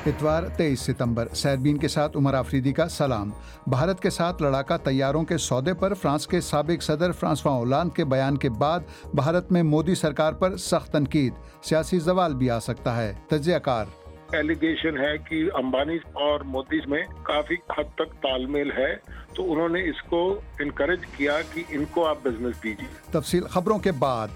اتوار 23 ستمبر سیربین کے ساتھ عمر آفریدی کا سلام۔ بھارت کے ساتھ لڑاکا طیاروں کے سودے پر فرانس کے سابق صدر فرانسواں ہولاند کے بیان کے بعد بھارت میں مودی سرکار پر سخت تنقید، سیاسی زوال بھی آ سکتا ہے۔ تجزیہ کار ایلیگیشن ہے کہ امبانی اور مودی میں کافی حد تک تال میل ہے، تو انہوں نے اس کو انکریج کیا کہ ان کو آپ بزنس دیجیے۔ تفصیل خبروں کے بعد۔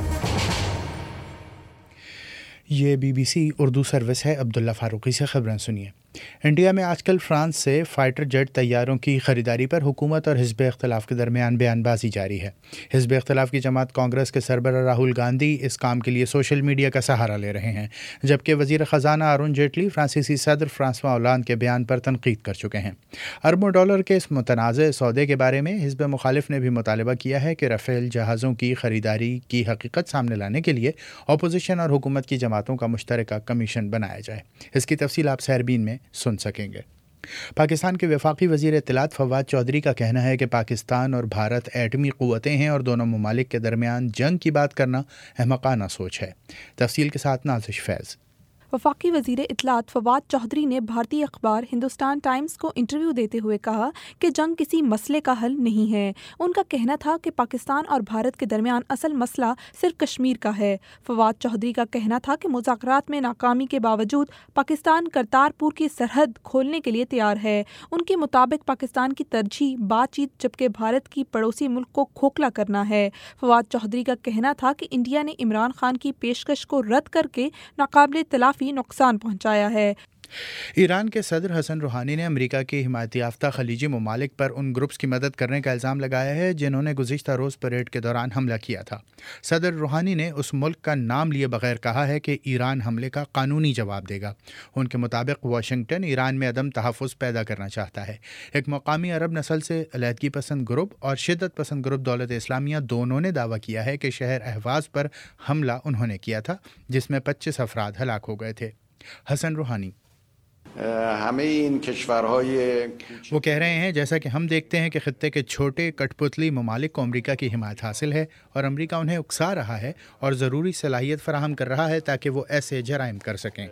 یہ BBC اردو سروس ہے۔ عبداللہ فاروقی سے خبریں سنیے۔ انڈیا میں آج کل فرانس سے فائٹر جیٹ طیاروں کی خریداری پر حکومت اور حزب اختلاف کے درمیان بیان بازی جاری ہے۔ حزب اختلاف کی جماعت کانگریس کے سربراہ راہل گاندھی اس کام کے لیے سوشل میڈیا کا سہارا لے رہے ہیں، جبکہ وزیر خزانہ ارون جیٹلی فرانسیسی صدر فرانسواں ہولاند کے بیان پر تنقید کر چکے ہیں۔ اربوں ڈالر کے اس متنازع سودے کے بارے میں حزب مخالف نے بھی مطالبہ کیا ہے کہ رافیل جہازوں کی خریداری کی حقیقت سامنے لانے کے لیے اپوزیشن اور حکومت کی جماعتوں کا مشترکہ کمیشن بنایا جائے۔ اس کی تفصیل آپ سیربین میں سن سکیں گے۔ پاکستان کے وفاقی وزیر اطلاعات فواد چودھری کا کہنا ہے کہ پاکستان اور بھارت ایٹمی قوتیں ہیں اور دونوں ممالک کے درمیان جنگ کی بات کرنا احمقانہ سوچ ہے۔ تفصیل کے ساتھ نازش فیض۔ وفاقی وزیر اطلاعات فواد چودھری نے بھارتی اخبار ہندوستان ٹائمز کو انٹرویو دیتے ہوئے کہا کہ جنگ کسی مسئلے کا حل نہیں ہے۔ ان کا کہنا تھا کہ پاکستان اور بھارت کے درمیان اصل مسئلہ صرف کشمیر کا ہے۔ فواد چودھری کا کہنا تھا کہ مذاکرات میں ناکامی کے باوجود پاکستان کرتارپور کی سرحد کھولنے کے لیے تیار ہے۔ ان کے مطابق پاکستان کی ترجیح بات چیت جبکہ بھارت کی پڑوسی ملک کو کھوکھلا کرنا ہے۔ فواد چودھری کا کہنا تھا کہ انڈیا نے عمران خان کی پیشکش کو رد کر کے ناقابل تلافی نقصان پہنچایا ہے۔ ایران کے صدر حسن روحانی نے امریکہ کی حمایت یافتہ خلیجی ممالک پر ان گروپس کی مدد کرنے کا الزام لگایا ہے جنہوں نے گزشتہ روز پریڈ کے دوران حملہ کیا تھا۔ صدر روحانی نے اس ملک کا نام لیے بغیر کہا ہے کہ ایران حملے کا قانونی جواب دے گا۔ ان کے مطابق واشنگٹن ایران میں عدم تحفظ پیدا کرنا چاہتا ہے۔ ایک مقامی عرب نسل سے علیحدگی پسند گروپ اور شدت پسند گروپ دولت اسلامیہ دونوں نے دعویٰ کیا ہے کہ شہر اہواز پر حملہ انہوں نے کیا تھا، جس میں 25 افراد ہلاک ہو گئے تھے۔ حسن روحانی وہ کہہ رہے ہیں جیسا کہ ہم دیکھتے ہیں کہ خطے کے چھوٹے کٹ پتلی ممالک کو امریکہ کی حمایت حاصل ہے اور امریکہ انہیں اکسا رہا ہے اور ضروری صلاحیت فراہم کر رہا ہے تاکہ وہ ایسے جرائم کر سکیں۔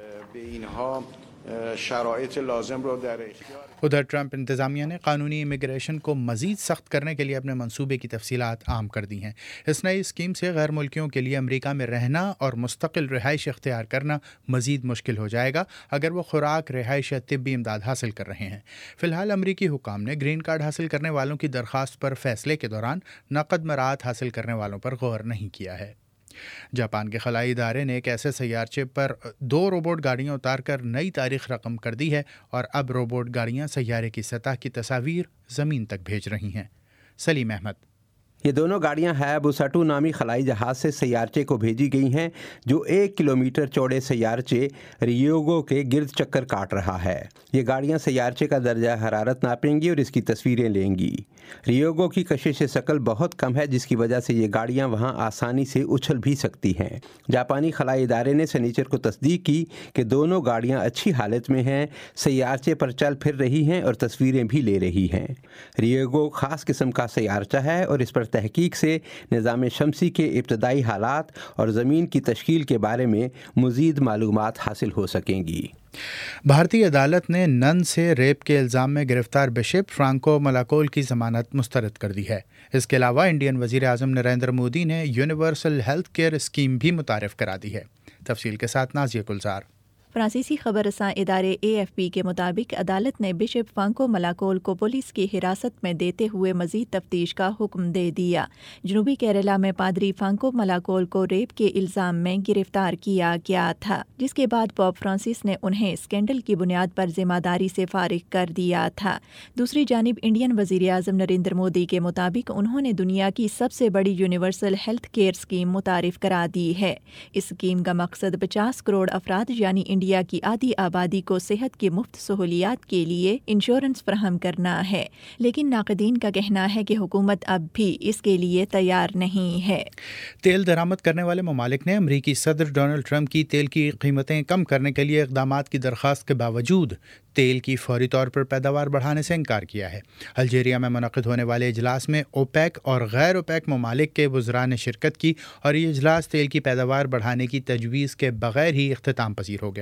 ادھر ٹرمپ انتظامیہ نے قانونی امیگریشن کو مزید سخت کرنے کے لیے اپنے منصوبے کی تفصیلات عام کر دی ہیں۔ اس نئی اسکیم سے غیر ملکیوں کے لیے امریکہ میں رہنا اور مستقل رہائش اختیار کرنا مزید مشکل ہو جائے گا اگر وہ خوراک، رہائش یا طبی امداد حاصل کر رہے ہیں۔ فی الحال امریکی حکام نے گرین کارڈ حاصل کرنے والوں کی درخواست پر فیصلے کے دوران نقد مراعات حاصل کرنے والوں پر غور نہیں کیا ہے۔ جاپان کے خلائی ادارے نے ایک ایسے سیارچے پر 2 روبوٹ گاڑیاں اتار کر نئی تاریخ رقم کر دی ہے اور اب روبوٹ گاڑیاں سیارے کی سطح کی تصاویر زمین تک بھیج رہی ہیں۔ سلیم احمد۔ یہ دونوں گاڑیاں ہیابوسا 2 نامی خلائی جہاز سے سیارچے کو بھیجی گئی ہیں جو 1 کلومیٹر چوڑے سیارچے ریوگو کے گرد چکر کاٹ رہا ہے۔ یہ گاڑیاں سیارچے کا درجہ حرارت ناپیں گی اور اس کی تصویریں لیں گی۔ ریوگو کی کشش ثقل بہت کم ہے جس کی وجہ سے یہ گاڑیاں وہاں آسانی سے اچھل بھی سکتی ہیں۔ جاپانی خلائی ادارے نے سنیچر کو تصدیق کی کہ دونوں گاڑیاں اچھی حالت میں ہیں، سیارچے پر چل پھر رہی ہیں اور تصویریں بھی لے رہی ہیں۔ ریوگو خاص قسم کا سیارچہ ہے اور اس پر تحقیق سے نظام شمسی کے ابتدائی حالات اور زمین کی تشکیل کے بارے میں مزید معلومات حاصل ہو سکیں گی۔ بھارتی عدالت نے نن سے ریپ کے الزام میں گرفتار بشپ فرانکو ملاکول کی ضمانت مسترد کر دی ہے۔ اس کے علاوہ انڈین وزیر اعظم نریندر مودی نے یونیورسل ہیلتھ کیئر اسکیم بھی متعارف کرا دی ہے۔ تفصیل کے ساتھ نازیہ گلزار۔ فرانسیسی خبر رساں ادارے AFP کے مطابق عدالت نے بشپ فرانکو ملاکول کو پولیس کی حراست میں دیتے ہوئے مزید تفتیش کا حکم دے دیا۔ جنوبی کیرلا میں پادری فرانکو ملاکول کو ریپ کے الزام میں گرفتار کیا گیا تھا، جس کے بعد پوپ فرانسس نے انہیں اسکینڈل کی بنیاد پر ذمہ داری سے فارغ کر دیا تھا۔ دوسری جانب انڈین وزیر اعظم نریندر مودی کے مطابق انہوں نے دنیا کی سب سے بڑی یونیورسل ہیلتھ کیئر اسکیم متعارف کرا دی ہے۔ اس اسکیم کا مقصد 50 کروڑ افراد یعنی انڈیا کی آدھی آبادی کو صحت کی مفت سہولیات کے لیے انشورنس فراہم کرنا ہے، لیکن ناقدین کا کہنا ہے کہ حکومت اب بھی اس کے لیے تیار نہیں ہے۔ تیل درآمد کرنے والے ممالک نے امریکی صدر ڈونلڈ ٹرمپ کی تیل کی قیمتیں کم کرنے کے لیے اقدامات کی درخواست کے باوجود تیل کی فوری طور پر پیداوار بڑھانے سے انکار کیا ہے۔ الجیریا میں منعقد ہونے والے اجلاس میں اوپیک اور غیر اوپیک ممالک کے وزراء نے شرکت کی اور یہ اجلاس تیل کی پیداوار بڑھانے کی تجویز کے بغیر ہی اختتام پذیر ہو گیا۔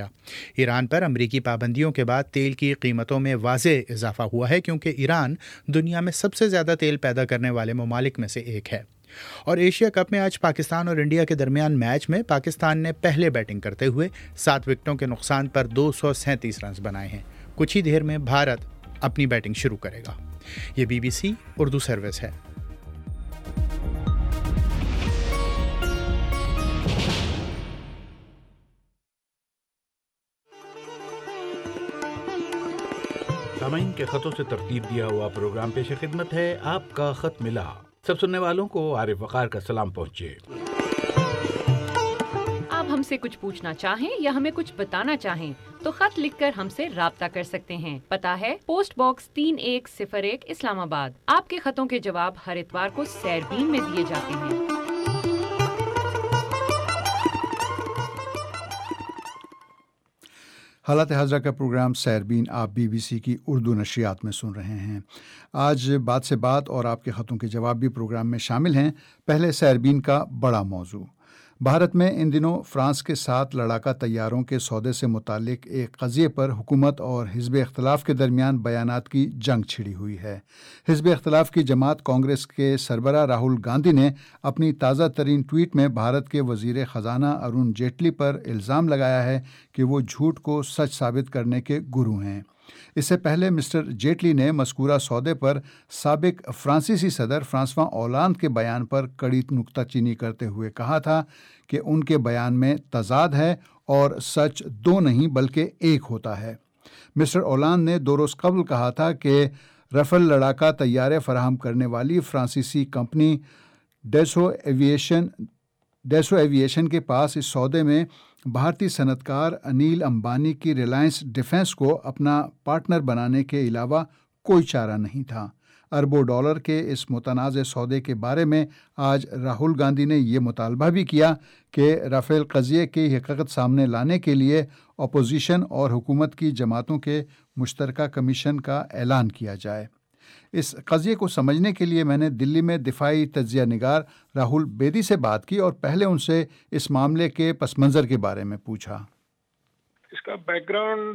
ایران پر امریکی پابندیوں کے بعد تیل کی قیمتوں میں واضح اضافہ ہوا ہے کیونکہ ایران دنیا میں سب سے زیادہ تیل پیدا کرنے والے ممالک میں سے ایک ہے۔ اور ایشیا کپ میں آج پاکستان اور انڈیا کے درمیان میچ میں پاکستان نے پہلے بیٹنگ کرتے ہوئے 7 وکٹوں کے نقصان پر 237 رنز بنائے ہیں۔ کچھ ہی دیر میں بھارت اپنی بیٹنگ شروع کرے گا۔ یہ BBC اردو سروس ہے۔ سامعین کے خطوں سے ترتیب دیا ہوا پروگرام پیش خدمت ہے آپ کا خط ملا۔ سب سننے والوں کو عارف وقار کا سلام پہنچے۔ آپ ہم سے کچھ پوچھنا چاہیں یا ہمیں کچھ بتانا چاہیں تو خط لکھ کر ہم سے رابطہ کر سکتے ہیں۔ پتہ ہے پوسٹ باکس 3101 اسلام آباد۔ آپ کے خطوں کے جواب ہر اتوار کو سیربین میں دیے جاتے ہیں۔ حالات حاضرہ کا پروگرام سیربین آپ BBC کی اردو نشریات میں سن رہے ہیں۔ آج بات سے بات اور آپ کے خطوں کے جواب بھی پروگرام میں شامل ہیں۔ پہلے سیربین کا بڑا موضوع۔ بھارت میں ان دنوں فرانس کے ساتھ لڑاکا طیاروں کے سودے سے متعلق ایک قضیے پر حکومت اور حزب اختلاف کے درمیان بیانات کی جنگ چھڑی ہوئی ہے۔ حزب اختلاف کی جماعت کانگریس کے سربراہ راہل گاندھی نے اپنی تازہ ترین ٹویٹ میں بھارت کے وزیر خزانہ ارون جیٹلی پر الزام لگایا ہے کہ وہ جھوٹ کو سچ ثابت کرنے کے گرو ہیں۔ اس سے پہلے مسٹر جیٹلی نے مذکورہ سودے پر سابق فرانسیسی صدر فرانسواں اولاند کے بیان پر کڑی نکتہ چینی کرتے ہوئے کہا تھا کہ ان کے بیان میں تضاد ہے اور سچ دو نہیں بلکہ ایک ہوتا ہے۔ مسٹر اولاند نے 2 روز قبل کہا تھا کہ رفل لڑاکا طیارے فراہم کرنے والی فرانسیسی کمپنی ڈیسو ایویشن کے پاس اس سودے میں بھارتی صنعت کار انیل امبانی کی ریلائنس ڈیفنس کو اپنا پارٹنر بنانے کے علاوہ کوئی چارہ نہیں تھا۔ اربوں ڈالر کے اس متنازع سودے کے بارے میں آج راہل گاندھی نے یہ مطالبہ بھی کیا کہ رافیل قضیے کی حقیقت سامنے لانے کے لیے اپوزیشن اور حکومت کی جماعتوں کے مشترکہ کمیشن کا اعلان کیا جائے۔ اس قضیے کو سمجھنے کے لیے میں نے دلی میں دفاعی تجزیہ نگار راہل بیدی سے بات کی اور پہلے ان سے اس معاملے کے پس منظر کے بارے میں پوچھا۔ اس کا بیک گراؤنڈ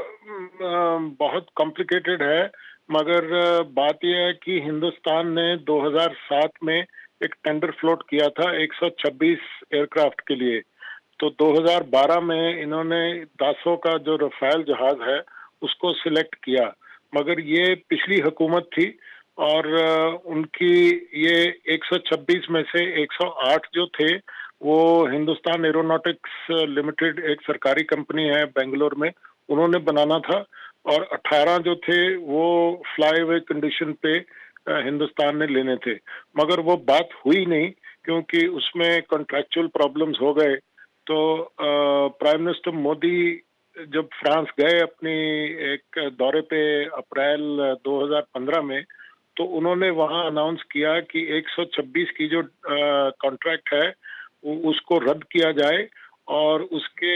بہت کمپلیکیٹڈ ہے، مگر بات یہ ہے کہ ہندوستان نے 2007 میں ایک ٹینڈر فلوٹ کیا تھا 126 ایئر کرافٹ کے لیے، تو 2012 میں انہوں نے داسو کا جو رفیل جہاز ہے اس کو سلیکٹ کیا، مگر یہ پچھلی حکومت تھی اور ان کی یہ 126 میں سے 108 جو تھے وہ ہندوستان ایروناٹکس لمیٹڈ ایک سرکاری کمپنی ہے بنگلور میں، انہوں نے بنانا تھا، اور 18 جو تھے وہ فلائی اوے کنڈیشن پہ ہندوستان نے لینے تھے، مگر وہ بات ہوئی نہیں کیونکہ اس میں کنٹریکچول پرابلمز ہو گئے۔ تو پرائم منسٹر مودی جب فرانس گئے اپنی ایک دورے پہ اپریل 2015 میں، تو انہوں نے وہاں اناؤنس کیا کہ 126 کی جو کانٹریکٹ ہے اس کو رد کیا جائے اور اس کے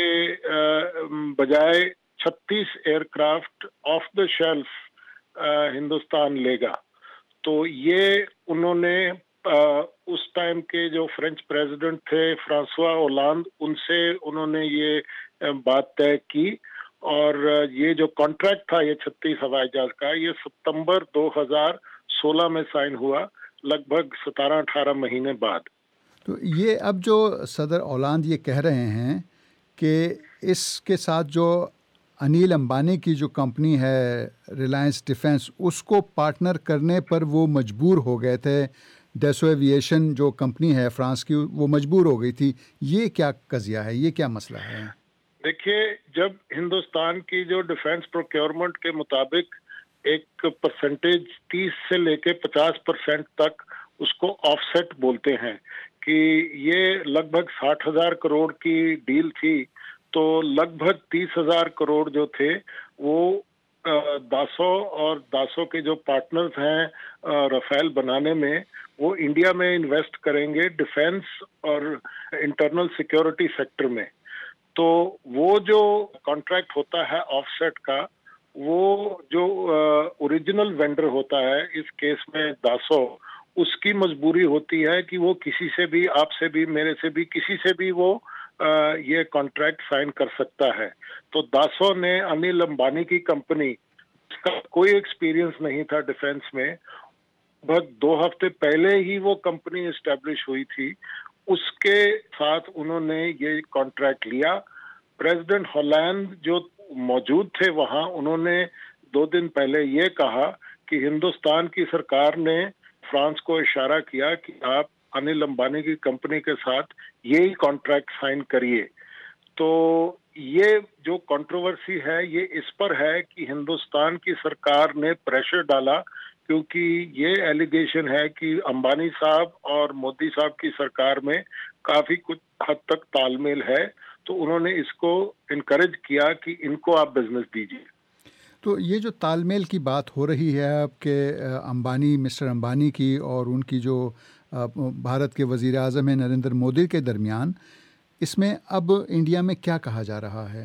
بجائے 36 aircraft off the shelf Hindustan لے گا۔ تو یہ انہوں نے اس ٹائم کے جو فرینچ پریزیڈنٹ تھے فرانسوا اولاند، ان سے انہوں نے یہ بات طے کی، اور یہ جو کانٹریکٹ تھا یہ 36 ہوائی جہاز کا، یہ ستمبر 2016 میں سائن ہوا، لگ بھگ 17-18 مہینے بعد۔ تو یہ اب جو صدر اولاند یہ کہہ رہے ہیں کہ اس کے ساتھ جو انیل امبانی کی جو کمپنی ہے ریلائنس ڈیفنس، اس کو پارٹنر کرنے پر وہ مجبور ہو گئے تھے، ڈیسو ایویشن جو کمپنی ہے فرانس کی وہ مجبور ہو گئی تھی، یہ کیا قضیہ ہے، یہ کیا مسئلہ ہے؟ دیکھیے، جب ہندوستان کی جو ڈیفنس پروکیورمنٹ کے مطابق ایک پرسنٹیج 30 سے لے کے 50% تک اس کو آف سیٹ بولتے ہیں، کہ یہ لگ بھگ 60,000 کروڑ کی ڈیل تھی، تو لگ بھگ 30,000 کروڑ جو تھے وہ داسو اور داسو کے جو پارٹنرز ہیں رفیل بنانے میں، وہ انڈیا میں انویسٹ کریں گے ڈیفنس اور انٹرنل سیکیورٹی سیکٹر میں۔ تو وہ جو کانٹریکٹ ہوتا ہے آف سیٹ کا، وہ جو اوریجنل وینڈر ہوتا ہے اس کیس میں داسو، اس کی مجبوری ہوتی ہے کہ وہ کسی سے بھی، آپ سے بھی، میرے سے بھی، کسی سے بھی وہ یہ کانٹریکٹ سائن کر سکتا ہے. تو داسو نے انل امبانی کی کمپنی، اس کا کوئی ایکسپیرینس نہیں تھا ڈیفینس میں، بس 2 ہفتے پہلے ہی وہ کمپنی اسٹیبلش ہوئی تھی، اس کے ساتھ انہوں نے یہ کانٹریکٹ لیا. پریزیڈنٹ ہالینڈ جو موجود تھے وہاں، انہوں نے 2 دن پہلے یہ کہا کہ ہندوستان کی سرکار نے فرانس کو اشارہ کیا کہ آپ انل امبانی کی کمپنی کے ساتھ یہی کانٹریکٹ سائن کریے. تو یہ جو کنٹروورسی ہے یہ اس پر ہے کہ ہندوستان کی سرکار نے پریشر ڈالا، کیونکہ یہ ایلیگیشن ہے کہ امبانی صاحب اور مودی صاحب کی سرکار میں کافی کچھ حد تک تال میل ہے، تو انہوں نے اس کو انکریج کیا کہ ان کو آپ بزنس دیجیے. تو یہ جو تال میل کی بات ہو رہی ہے آپ کے مسٹر امبانی کی اور ان کی جو بھارت کے وزیر اعظم ہیں نریندر مودی کے درمیان، اس میں اب انڈیا میں کیا کہا جا رہا ہے؟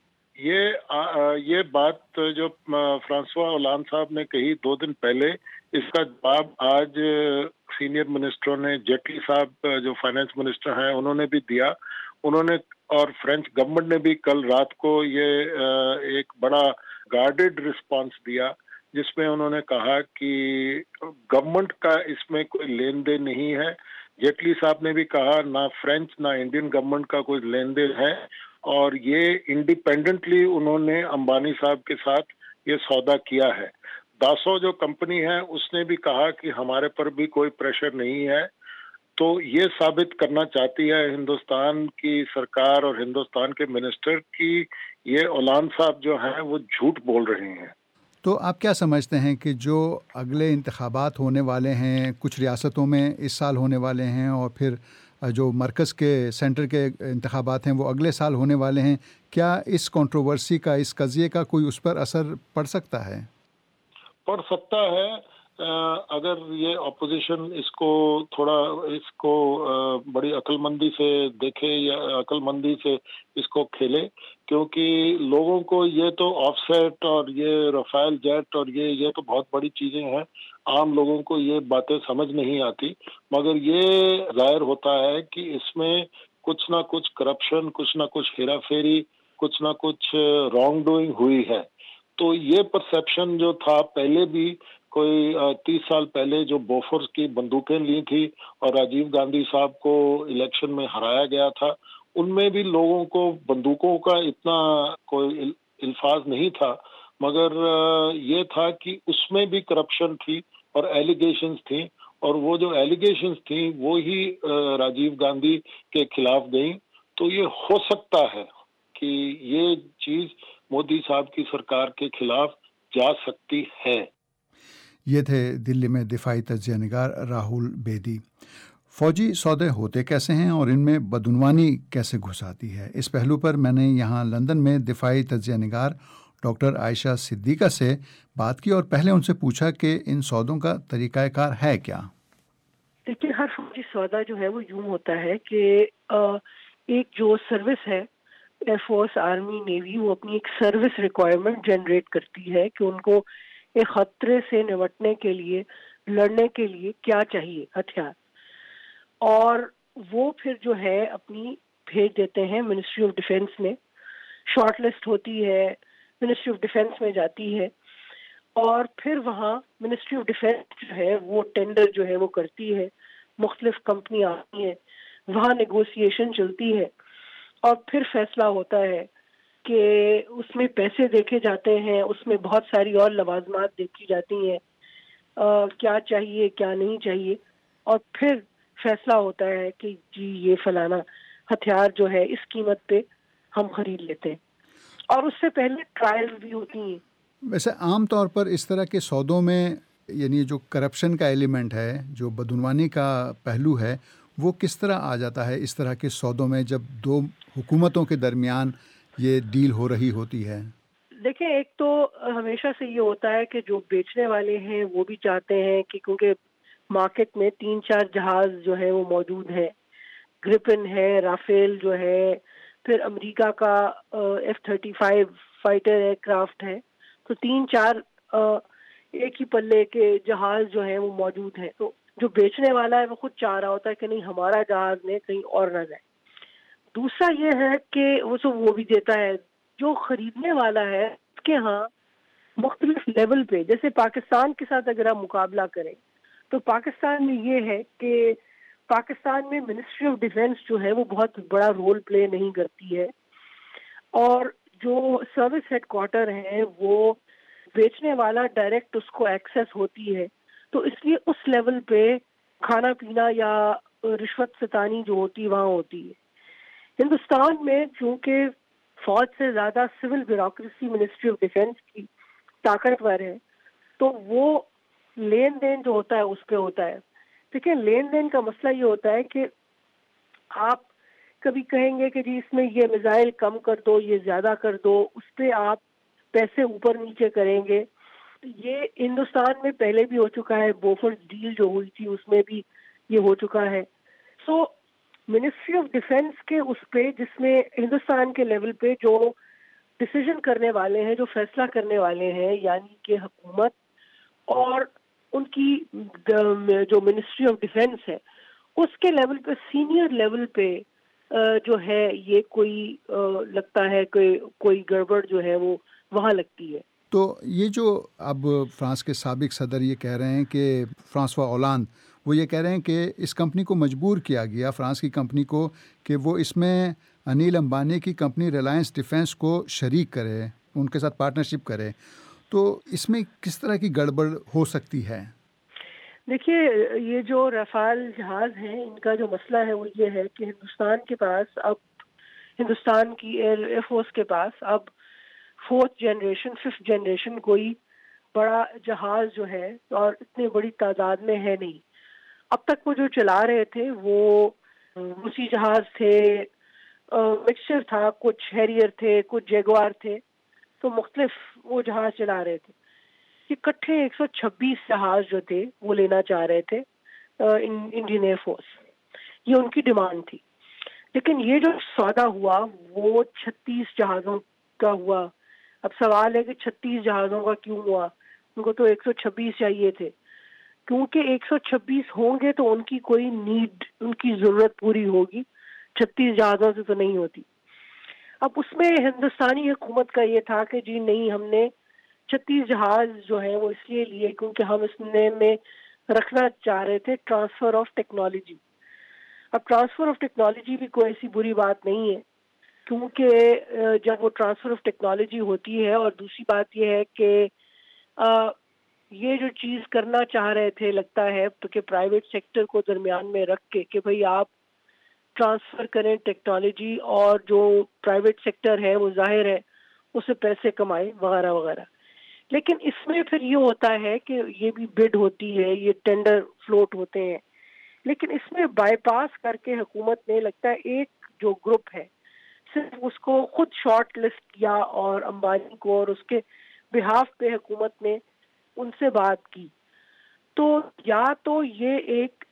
یہ بات جو فرانسوا ہولانڈ صاحب نے کہی 2 دن پہلے، اس کا جواب آج سینئر منسٹروں نے، جیٹلی صاحب جو فائنانس منسٹر ہیں انہوں نے بھی دیا. انہوں نے اور فرینچ گورنمنٹ نے بھی کل رات کو یہ ایک بڑا گارڈڈ رسپانس دیا، جس میں انہوں نے کہا کہ گورنمنٹ کا اس میں کوئی لین دین نہیں ہے. جیٹلی صاحب نے بھی کہا نہ فرینچ نہ انڈین گورنمنٹ کا کوئی لین دین ہے، اور یہ انڈیپینڈنٹلی انہوں نے امبانی صاحب کے ساتھ یہ سودا کیا ہے. داسو جو کمپنی ہے اس نے بھی کہا کہ ہمارے پر بھی کوئی پریشر نہیں ہے. تو یہ ثابت کرنا چاہتی ہے ہندوستان کی سرکار اور ہندوستان کے منسٹر کی یہ ہولانڈ صاحب جو ہیں وہ جھوٹ بول رہے ہیں. تو آپ کیا سمجھتے ہیں کہ جو اگلے انتخابات ہونے والے ہیں کچھ ریاستوں میں اس سال ہونے والے ہیں، اور پھر جو مرکز کے سینٹر کے انتخابات ہیں وہ اگلے سال ہونے والے ہیں، کیا اس کنٹروورسی کا، اس قضیے کا کوئی اس پر اثر پڑ سکتا ہے؟ پڑ سکتا ہے، اگر یہ اپوزیشن اس کو بڑی عقل مندی سے دیکھے یا عقل مندی سے اس کو کھیلے، کیونکہ لوگوں کو یہ تو آف سیٹ اور یہ رافیل جیٹ اور یہ تو بہت بڑی چیزیں ہیں، عام لوگوں کو یہ باتیں سمجھ نہیں آتی، مگر یہ ظاہر ہوتا ہے کہ اس میں کچھ نہ کچھ کرپشن، کچھ نہ کچھ ہیرا پھیری، کچھ نہ کچھ رانگ ڈوئنگ ہوئی ہے. تو یہ پرسیپشن جو تھا پہلے بھی، کوئی 30 سال پہلے جو بوفورس کی بندوقیں لی تھی اور راجیو گاندھی صاحب کو الیکشن میں ہرایا گیا تھا، ان میں بھی لوگوں کو بندوقوں کا اتنا کوئی الفاظ نہیں تھا، مگر یہ تھا کہ اس میں بھی کرپشن تھی اور ایلیگیشنز تھیں، اور وہ جو ایلیگیشنز تھیں وہی راجیو گاندھی کے خلاف گئیں. تو یہ ہو سکتا ہے کہ یہ چیز مودی صاحب کی سرکار کے خلاف جا سکتی ہے. یہ تھے دلی میں دفاعی تجزیہ نگار راہل بیدی. فوجی سودے ہوتے کیسے ہیں اور ان میں بدعنوانی کیسے گھس آتی ہے، اس پہلو پر میں نے یہاں لندن میں دفاعی تجزیہ نگار ڈاکٹر عائشہ صدیقہ سے بات کی، اور پہلے ان سے پوچھا کہ ان سودوں کا طریقہ کار ہے کیا. دیکھیے، ہر فوجی سودا جو ہے وہ یوں ہوتا ہے کہ ایک جو سروس ہے، ایئر فورس، آرمی، نیوی، وہ اپنی ایک سروس ریکوائرمنٹ جنریٹ کرتی ہے کہ ان کو ایک خطرے سے نمٹنے کے لیے، لڑنے کے لیے کیا چاہیے ہتھیار، اور وہ پھر جو ہے اپنی بھیج دیتے ہیں منسٹری آف ڈیفینس میں. شارٹ لسٹ ہوتی ہے، منسٹری آف ڈیفینس میں جاتی ہے، اور پھر وہاں منسٹری آف ڈیفینس جو ہے وہ ٹینڈر جو ہے وہ کرتی ہے، مختلف کمپنی آتی ہیں، وہاں نیگوسیشن چلتی ہے، اور پھر فیصلہ ہوتا ہے کہ اس میں پیسے دیکھے جاتے ہیں، اس میں بہت ساری اور لوازمات دیکھی جاتی ہیں، کیا چاہیے کیا نہیں چاہیے، اور پھر فیصلہ ہوتا ہے کہ جی یہ فلانا ہتھیار جو ہے اس قیمت پہ ہم خرید لیتے ہیں، اور اس سے پہلے ٹرائل بھی ہوتی ہیں. ویسے عام طور پر اس طرح کے سودوں میں یعنی جو کرپشن کا ایلیمنٹ ہے، جو بدعنوانی کا پہلو ہے، وہ کس طرح آ جاتا ہے اس طرح کے سودوں میں جب 2 حکومتوں کے درمیان یہ ڈیل ہو رہی ہوتی ہے؟ دیکھیں، ایک تو ہمیشہ سے یہ ہوتا ہے کہ جو بیچنے والے ہیں وہ بھی چاہتے ہیں کہ کیونکہ مارکیٹ میں 3-4 جہاز جو ہے وہ موجود ہیں، گرپن ہے، رافیل جو ہے، پھر امریکہ کا F-35 فائٹر ایئر کرافٹ ہے، تو 3-4 ایک ہی پلے کے جہاز جو ہیں وہ موجود ہیں. تو جو بیچنے والا ہے وہ خود چاہ رہا ہوتا ہے کہ نہیں، ہمارا جہاز نے کہیں اور نہ جائے. دوسرا یہ ہے کہ وہ بھی دیتا ہے، جو خریدنے والا ہے اس کے ہاں مختلف لیول پہ، جیسے پاکستان کے ساتھ اگر آپ مقابلہ کریں تو پاکستان میں یہ ہے کہ پاکستان میں منسٹری آف ڈیفینس جو ہے وہ بہت بڑا رول پلے نہیں کرتی ہے، اور جو سروس ہیڈ کوارٹر ہے وہ بیچنے والا ڈائریکٹ اس کو ایکسیس ہوتی ہے، تو اس لیے اس لیول پہ کھانا پینا یا رشوت ستانی جو ہوتی وہاں ہوتی ہے۔ ہندوستان میں چونکہ فوج سے زیادہ civil bureaucracy ministry of defence کی طاقتور ہے، تو وہ لین دین جو ہوتا ہے اس پہ ہوتا ہے۔ دیکھیں، لین دین کا مسئلہ یہ ہوتا ہے کہ آپ کبھی کہیں گے کہ جی اس میں یہ میزائل کم کر دو، یہ زیادہ کر دو، اس پہ آپ پیسے اوپر نیچے کریں گے۔ یہ ہندوستان میں پہلے بھی ہو چکا ہے، بوفرز ڈیل جو ہوئی تھی اس میں بھی یہ ہو چکا ہے۔ سو منسٹری آف ڈیفینس کے اس پہ، جس میں ہندوستان کے لیول پہ جو ڈیسیژن کرنے والے ہیں، جو فیصلہ کرنے والے ہیں، یعنی کہ حکومت اور ان کی جو منسٹری آف ڈیفینس ہے، اس کے لیول پہ، سینئر لیول پہ جو ہے یہ کوئی لگتا ہے کہ کوئی گڑبڑ جو ہے وہ وہاں لگتی ہے۔ تو یہ جو اب فرانس کے سابق صدر یہ کہہ رہے ہیں کہ فرانسوا اولاند، وہ یہ کہہ رہے ہیں کہ اس کمپنی کو مجبور کیا گیا، فرانس کی کمپنی کو، کہ وہ اس میں انیل امبانی کی کمپنی ریلائنس ڈیفینس کو شریک کرے، ان کے ساتھ پارٹنرشپ کرے، تو اس میں کس طرح کی گڑبڑ ہو سکتی ہے؟ دیکھیے، یہ جو رافال جہاز ہیں ان کا جو مسئلہ ہے وہ یہ ہے کہ ہندوستان کے پاس اب، ہندوستان کی ایئر فورس کے پاس اب 5th جنریشن کوئی بڑا جہاز جو ہے اور اتنی بڑی تعداد میں ہے نہیں۔ اب تک وہ جو چلا رہے تھے وہ روسی جہاز تھے، مکسچر تھا، کچھ ہیریئر تھے، کچھ جیگوار تھے، تو مختلف وہ جہاز چلا رہے تھے۔ اکٹھے 126 جہاز جو تھے وہ لینا چاہ رہے تھے انڈین ایئر فورس، یہ ان کی ڈیمانڈ تھی۔ لیکن یہ جو سودا ہوا وہ 36 جہازوں کا ہوا۔ اب سوال ہے کہ 36 جہازوں کا کیوں ہوا؟ ان کو تو 126 چاہیے تھے، کیونکہ 126 ہوں گے تو ان کی کوئی نیڈ، ان کی ضرورت پوری ہوگی، 36 جہازوں سے تو نہیں ہوتی۔ اب اس میں ہندوستانی حکومت کا یہ تھا کہ جی نہیں، ہم نے 36 جہاز جو ہیں وہ اس لیے لیے کیونکہ ہم اس میں رکھنا چاہ رہے تھے ٹرانسفر آف ٹیکنالوجی۔ اب ٹرانسفر آف ٹیکنالوجی بھی کوئی ایسی بری بات نہیں ہے، کیونکہ جب وہ ٹرانسفر آف ٹیکنالوجی ہوتی ہے، اور دوسری بات یہ ہے کہ یہ جو چیز کرنا چاہ رہے تھے لگتا ہے تو کہ پرائیویٹ سیکٹر کو درمیان میں رکھ کے کہ بھئی آپ ٹرانسفر کریں ٹیکنالوجی، اور جو پرائیویٹ سیکٹر ہے وہ ظاہر ہے اسے پیسے کمائے وغیرہ وغیرہ۔ لیکن اس میں پھر یہ ہوتا ہے کہ یہ بھی بڈ ہوتی ہے، یہ ٹینڈر فلوٹ ہوتے ہیں، لیکن اس میں بائی پاس کر کے حکومت نے لگتا ہے ایک جو گروپ ہے صرف اس کو خود شارٹ لسٹ کیا، اور امبانی کو اور اس کے بہاف پہ حکومت نے ان سے بات کی۔ تو یا تو یہ ایک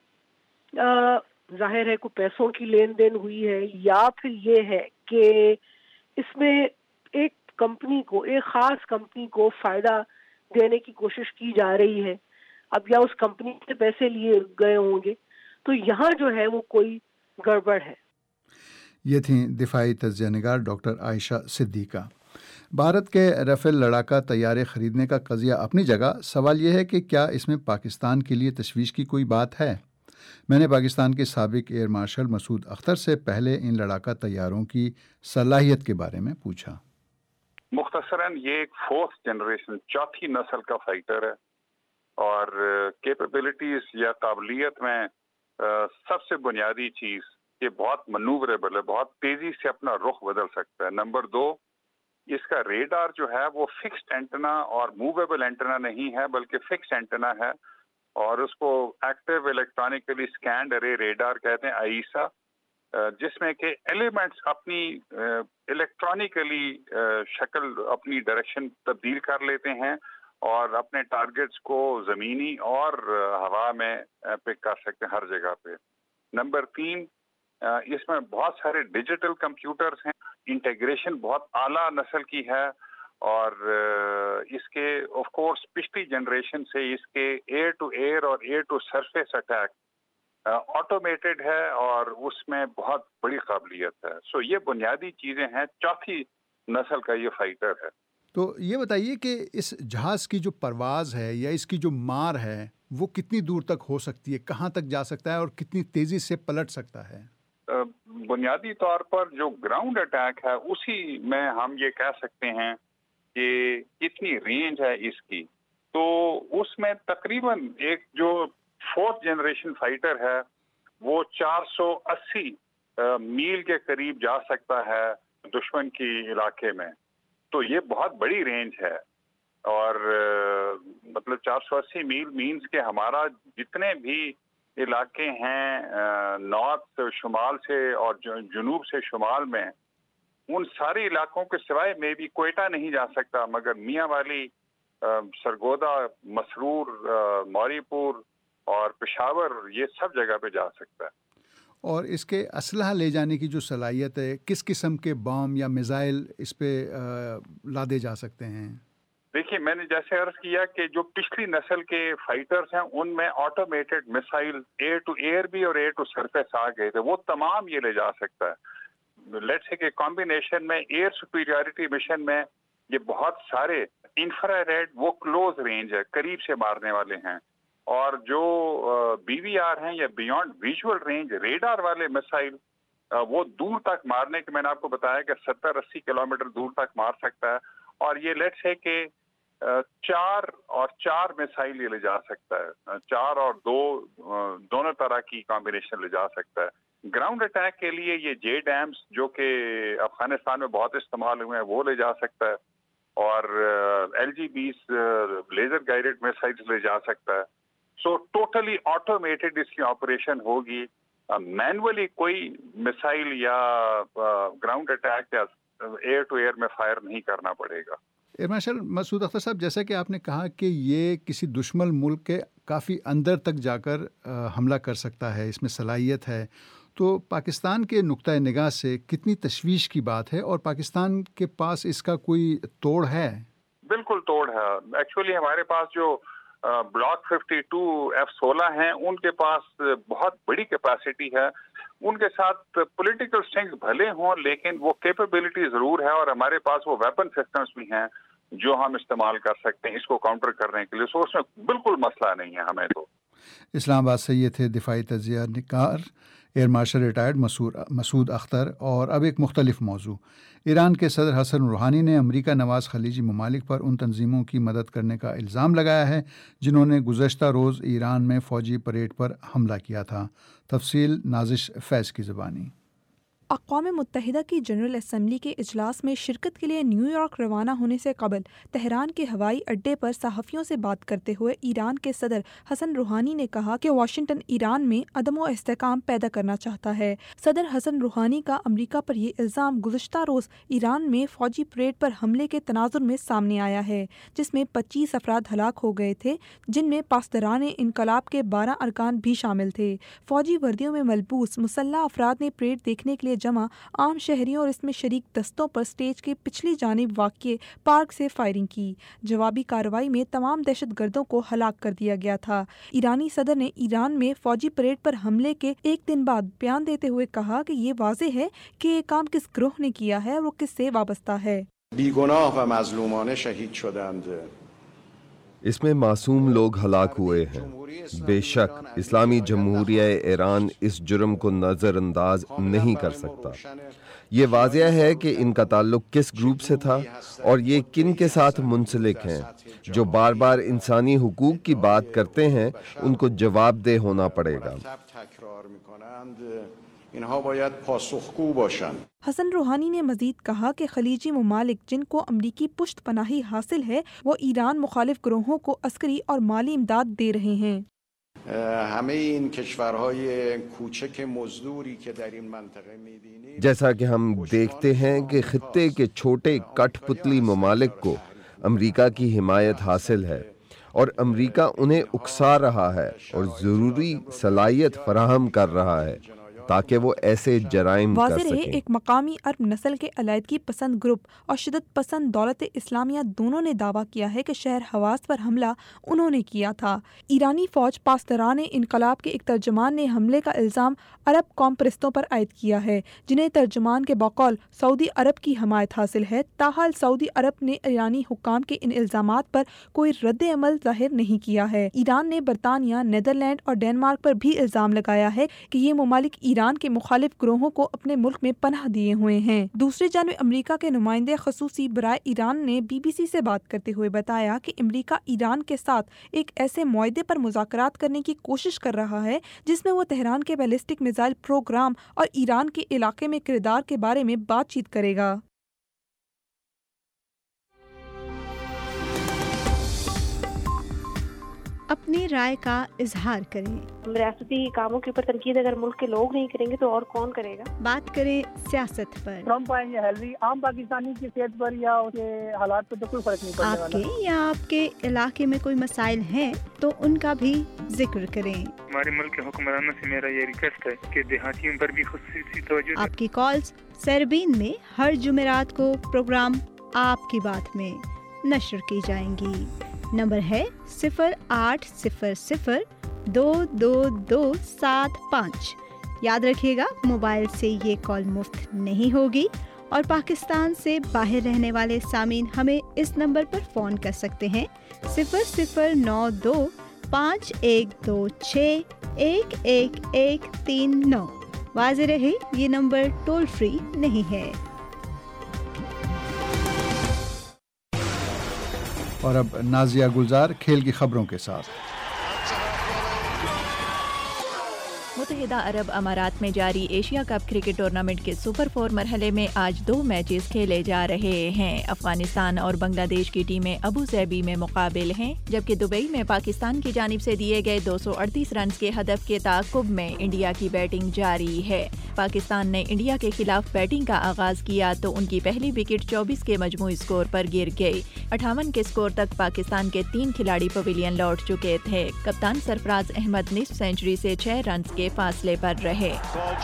ظاہر ہے کوئی پیسوں کی لین دین ہوئی ہے، یا پھر یہ ہے کہ اس میں ایک کمپنی کو، ایک خاص کمپنی کو فائدہ دینے کی کوشش کی جا رہی ہے۔ اب یا اس کمپنی سے پیسے لیے گئے ہوں گے، تو یہاں جو ہے وہ کوئی گڑبڑ ہے۔ یہ تھیں دفاعی تجزیہ نگار ڈاکٹر عائشہ صدیقہ۔ بھارت کے رافیل لڑاکا طیارے خریدنے کا قضیہ اپنی جگہ، سوال یہ ہے کہ کیا اس میں پاکستان کے لیے تشویش کی کوئی بات ہے؟ میں نے پاکستان کے سابق ایئر مارشل مسعود اختر سے پہلے ان لڑاکا طیاروں کی صلاحیت کے بارے میں پوچھا۔ مختصراً یہ ایک 4th جنریشن، چوتھی نسل کا فائٹر ہے، اور کیپیبلٹیز یا قابلیت میں سب سے بنیادی چیز یہ بہت منووریبل ہے، بہت تیزی سے اپنا رخ بدل سکتا ہے۔ نمبر 2، اس کا ریڈار جو ہے وہ فکسڈ اینٹنا اور موویبل اینٹنا نہیں ہے، بلکہ فکسڈ اینٹنا ہے، اور اس کو active electronically scanned array radar کہتے ہیں، آئیسا، جس میں کہ ایلیمنٹس اپنی الیکٹرانکلی شکل، اپنی ڈائریکشن تبدیل کر لیتے ہیں، اور اپنے ٹارگٹس کو زمینی اور ہوا میں پک کر سکتے ہیں ہر جگہ پہ۔ نمبر 3، اس میں بہت سارے ڈیجیٹل کمپیوٹرز ہیں، انٹیگریشن بہت اعلیٰ نسل کی ہے، اور اس کے آف کورس پچھلی جنریشن سے اس کے ایئر ٹو ایئر اور air to surface attack automated ہے اور اس میں بہت بڑی قابلیت ہے. سو یہ بنیادی چیزیں ہیں. چوتھی نسل کا یہ فائٹر ہے. تو یہ بتائیے کہ اس جہاز کی جو پرواز ہے یا اس کی جو مار ہے وہ کتنی دور تک ہو سکتی ہے، کہاں تک جا سکتا ہے اور کتنی تیزی سے پلٹ سکتا ہے؟ بنیادی طور پر جو گراؤنڈ اٹیک ہے اسی میں ہم یہ کہہ سکتے ہیں کہ کتنی رینج ہے اس کی. تو اس میں تقریباً ایک جو 4th جنریشن فائٹر ہے وہ 480 میل کے قریب جا سکتا ہے دشمن کی علاقے میں. تو یہ بہت بڑی رینج ہے. اور مطلب 480 میل مینز کہ ہمارا جتنے بھی علاقے ہیں نارتھ شمال سے اور جنوب سے شمال میں، ان سارے علاقوں کے سوائے میں بھی کوئٹہ نہیں جا سکتا، مگر میاں والی، سرگودا، مسرور، موری پور اور پشاور، یہ سب جگہ پہ جا سکتا ہے. اور اس کے اسلحہ لے جانے کی جو صلاحیت ہے، کس قسم کے بام یا میزائل اس پہ لادے جا سکتے ہیں؟ دیکھیے، میں نے جیسے عرض کیا کہ جو پچھلی نسل کے فائٹرز ہیں ان میں automated missile air to air بھی اور ایئر ٹو سرفیس آ گئے تھے، وہ تمام یہ لے جا سکتا ہے. لیٹس سے کہ کمبینیشن میں ایئر سپیریورٹی مشن میں یہ بہت سارے انفرا ریڈ، وہ کلوز رینج ہے، قریب سے مارنے والے ہیں. اور جو بی وی آر ہیں یا بیونڈ ویژول رینج ریڈار والے میسائل، وہ دور تک مارنے کے، میں نے آپ کو بتایا کہ 70-80 کلومیٹر دور تک مار سکتا ہے. اور یہ لیٹس ہے کہ 4 میسائل یہ لے جا سکتا ہے، 4 اور 2 دونوں طرح کی کمبینیشن لے جا سکتا ہے. گراؤنڈ اٹیک کے لیے یہ جے ڈیمز جو کہ افغانستان میں بہت استعمال ہوئے ہیں وہ لے جا سکتا ہے. اور LG-20 لیزر گائیڈڈ میسائلز لے جا سکتا ہے. سو ٹوٹلی آٹومیٹڈ اس کی آپریشن ہوگی. مینولی کوئی میسائل یا گراؤنڈ اٹیک یا ایئر ٹو ایئر میں فائر نہیں کرنا پڑے گا. ایئر مارشل مسعود اختر صاحب، جیسا کہ آپ نے کہا کہ یہ کسی دشمن ملک کے کافی اندر تک جا کر حملہ کر سکتا ہے، اس میں صلاحیت ہے، تو پاکستان کے نقطۂ نگاہ سے کتنی تشویش کی بات ہے، اور پاکستان کے پاس اس کا کوئی توڑ ہے؟ بالکل توڑ ہے. ایکچولی ہمارے پاس جو بلاک 52 F-16 ہیں ان کے پاس بہت بڑی کیپیسٹی ہے. ان کے ساتھ پولیٹیکل اسٹرینگز بھلے ہوں لیکن وہ کیپیبلٹی ضرور ہے، اور ہمارے پاس وہ ویپن سسٹمز بھی ہیں جو ہم استعمال کر سکتے ہیں اس کو کاؤنٹر کرنے کے لیے. سو اس میں بالکل مسئلہ نہیں ہے ہمیں. تو اسلام آباد سے یہ تھے دفاعی تجزیہ نگار air marshal retired Masood Akhtar. اور اب ایک مختلف موضوع. ایران کے صدر حسن روحانی نے امریکہ نواز خلیجی ممالک پر ان تنظیموں کی مدد کرنے کا الزام لگایا ہے جنہوں نے گزشتہ روز ایران میں فوجی پریڈ پر حملہ کیا تھا. تفصیل نازش فیض کی زبانی. اقوام متحدہ کی جنرل اسمبلی کے اجلاس میں شرکت کے لیے نیو یارک روانہ ہونے سے قبل تہران کے ہوائی اڈے پر صحافیوں سے بات کرتے ہوئے ایران کے صدر حسن روحانی نے کہا کہ واشنگٹن ایران میں عدم و استحکام پیدا کرنا چاہتا ہے. صدر حسن روحانی کا امریکہ پر یہ الزام گزشتہ روز ایران میں فوجی پریڈ پر حملے کے تناظر میں سامنے آیا ہے، جس میں 25 افراد ہلاک ہو گئے تھے، جن میں پاسداران انقلاب کے 12 ارکان بھی شامل تھے. فوجی وردیوں میں ملبوس مسلح افراد نے پریڈ دیکھنے کے لیے جمع عام شہریوں اور اس میں شریک دستوں پر سٹیج کے پچھلی جانب واقع پارک سے فائرنگ کی. جوابی کارروائی میں تمام دہشت گردوں کو ہلاک کر دیا گیا تھا. ایرانی صدر نے ایران میں فوجی پریڈ پر حملے کے ایک دن بعد بیان دیتے ہوئے کہا کہ یہ واضح ہے کہ یہ کام کس گروہ نے کیا ہے اور وہ کس سے وابستہ ہے. بیگناہ و مظلومانه شہید شدند. اس میں معصوم لوگ ہلاک ہوئے ہیں. بے شک اسلامی جمہوریہ ایران اس جرم کو نظر انداز نہیں کر سکتا. یہ واضح ہے کہ ان کا تعلق کس گروپ سے تھا اور یہ کن کے ساتھ منسلک ہیں. جو بار بار انسانی حقوق کی بات کرتے ہیں ان کو جواب دہ ہونا پڑے گا. حسن روحانی نے مزید کہا کہ خلیجی ممالک جن کو امریکی پشت پناہی حاصل ہے وہ ایران مخالف گروہوں کو عسکری اور مالی امداد دے رہے ہیں. جیسا کہ ہم دیکھتے ہیں کہ خطے کے چھوٹے کٹ پتلی ممالک کو امریکہ کی حمایت حاصل ہے اور امریکہ انہیں اکسا رہا ہے اور ضروری صلاحیت فراہم کر رہا ہے تاکہ وہ ایسے جرائم کر واضح رہے سکیں۔ ایک مقامی عرب نسل کے علیحدگی پسند گروپ اور شدت پسند دولت اسلامیہ دونوں نے دعویٰ کیا ہے کہ شہر حواس پر حملہ انہوں نے کیا تھا۔ ایرانی فوج پاسداران انقلاب کے ایک ترجمان نے حملے کا الزام عرب قوم پرستوں پر عائد کیا ہے، جنہیں ترجمان کے بقول سعودی عرب کی حمایت حاصل ہے۔ تاحال سعودی عرب نے ایرانی حکام کے ان الزامات پر کوئی رد عمل ظاہر نہیں کیا ہے۔ ایران نے برطانیہ، نیدرلینڈ اور ڈنمارک پر بھی الزام لگایا ہے کہ یہ ممالک ایران کے مخالف گروہوں کو اپنے ملک میں پناہ دیے ہوئے ہیں۔ دوسری جانب امریکہ کے نمائندے خصوصی برائے ایران نے بی بی سی سے بات کرتے ہوئے بتایا کہ امریکہ ایران کے ساتھ ایک ایسے معاہدے پر مذاکرات کرنے کی کوشش کر رہا ہے جس میں وہ تہران کے بیلسٹک میزائل پروگرام اور ایران کے علاقے میں کردار کے بارے میں بات چیت کرے گا۔ اپنی رائے کا اظہار کریں۔ ریاستی کاموں کے اوپر تنقید اگر ملک کے لوگ نہیں کریں گے تو اور کون کرے گا؟ بات کریں سیاست پر۔ ٹرمپ آئیں یا ہیلری، عام پاکستانی کی صحت پر یا اس کے حالات پر تو کوئی فرق نہیں پڑنے والا۔ آپ کے یا آپ کے علاقے میں کوئی مسائل ہیں تو ان کا بھی ذکر کریں۔ ہمارے ملک کے حکمرانوں سے میرا یہ ریکویسٹ ہے کہ دیہاتیوں پر بھی خصوصی توجہ۔ آپ کی کالز سیربین میں ہر جمعرات کو پروگرام آپ کی بات میں نشر کی جائیں گی۔ نمبر ہے 0800-222-75۔ یاد رکھیے گا موبائل سے یہ کال مفت نہیں ہوگی، اور پاکستان سے باہر رہنے والے سامعین ہمیں اس نمبر پر فون کر سکتے ہیں 0092-5126-11139۔ واضح رہے یہ نمبر ٹول فری نہیں ہے۔ اور اب نازیہ گلزار کھیل کی خبروں کے ساتھ۔ متحدہ عرب امارات میں جاری ایشیا کپ کرکٹ ٹورنامنٹ کے سپر 4 مرحلے میں آج 2 میچز کھیلے جا رہے ہیں۔ افغانستان اور بنگلہ دیش کی ٹیمیں ابو ظہبی میں مقابل ہیں، جبکہ دبئی میں پاکستان کی جانب سے دیے گئے 238 رنز کے ہدف کے تعاقب میں انڈیا کی بیٹنگ جاری ہے۔ پاکستان نے انڈیا کے خلاف بیٹنگ کا آغاز کیا تو ان کی پہلی وکٹ 24 کے مجموعی سکور پر گر گئی۔ 58 کے سکور تک پاکستان کے 3 کھلاڑی پویلین لوٹ چکے تھے۔ کپتان سرفراز احمد نصف سینچری سے 6 رنز کے فاصلے پر رہے۔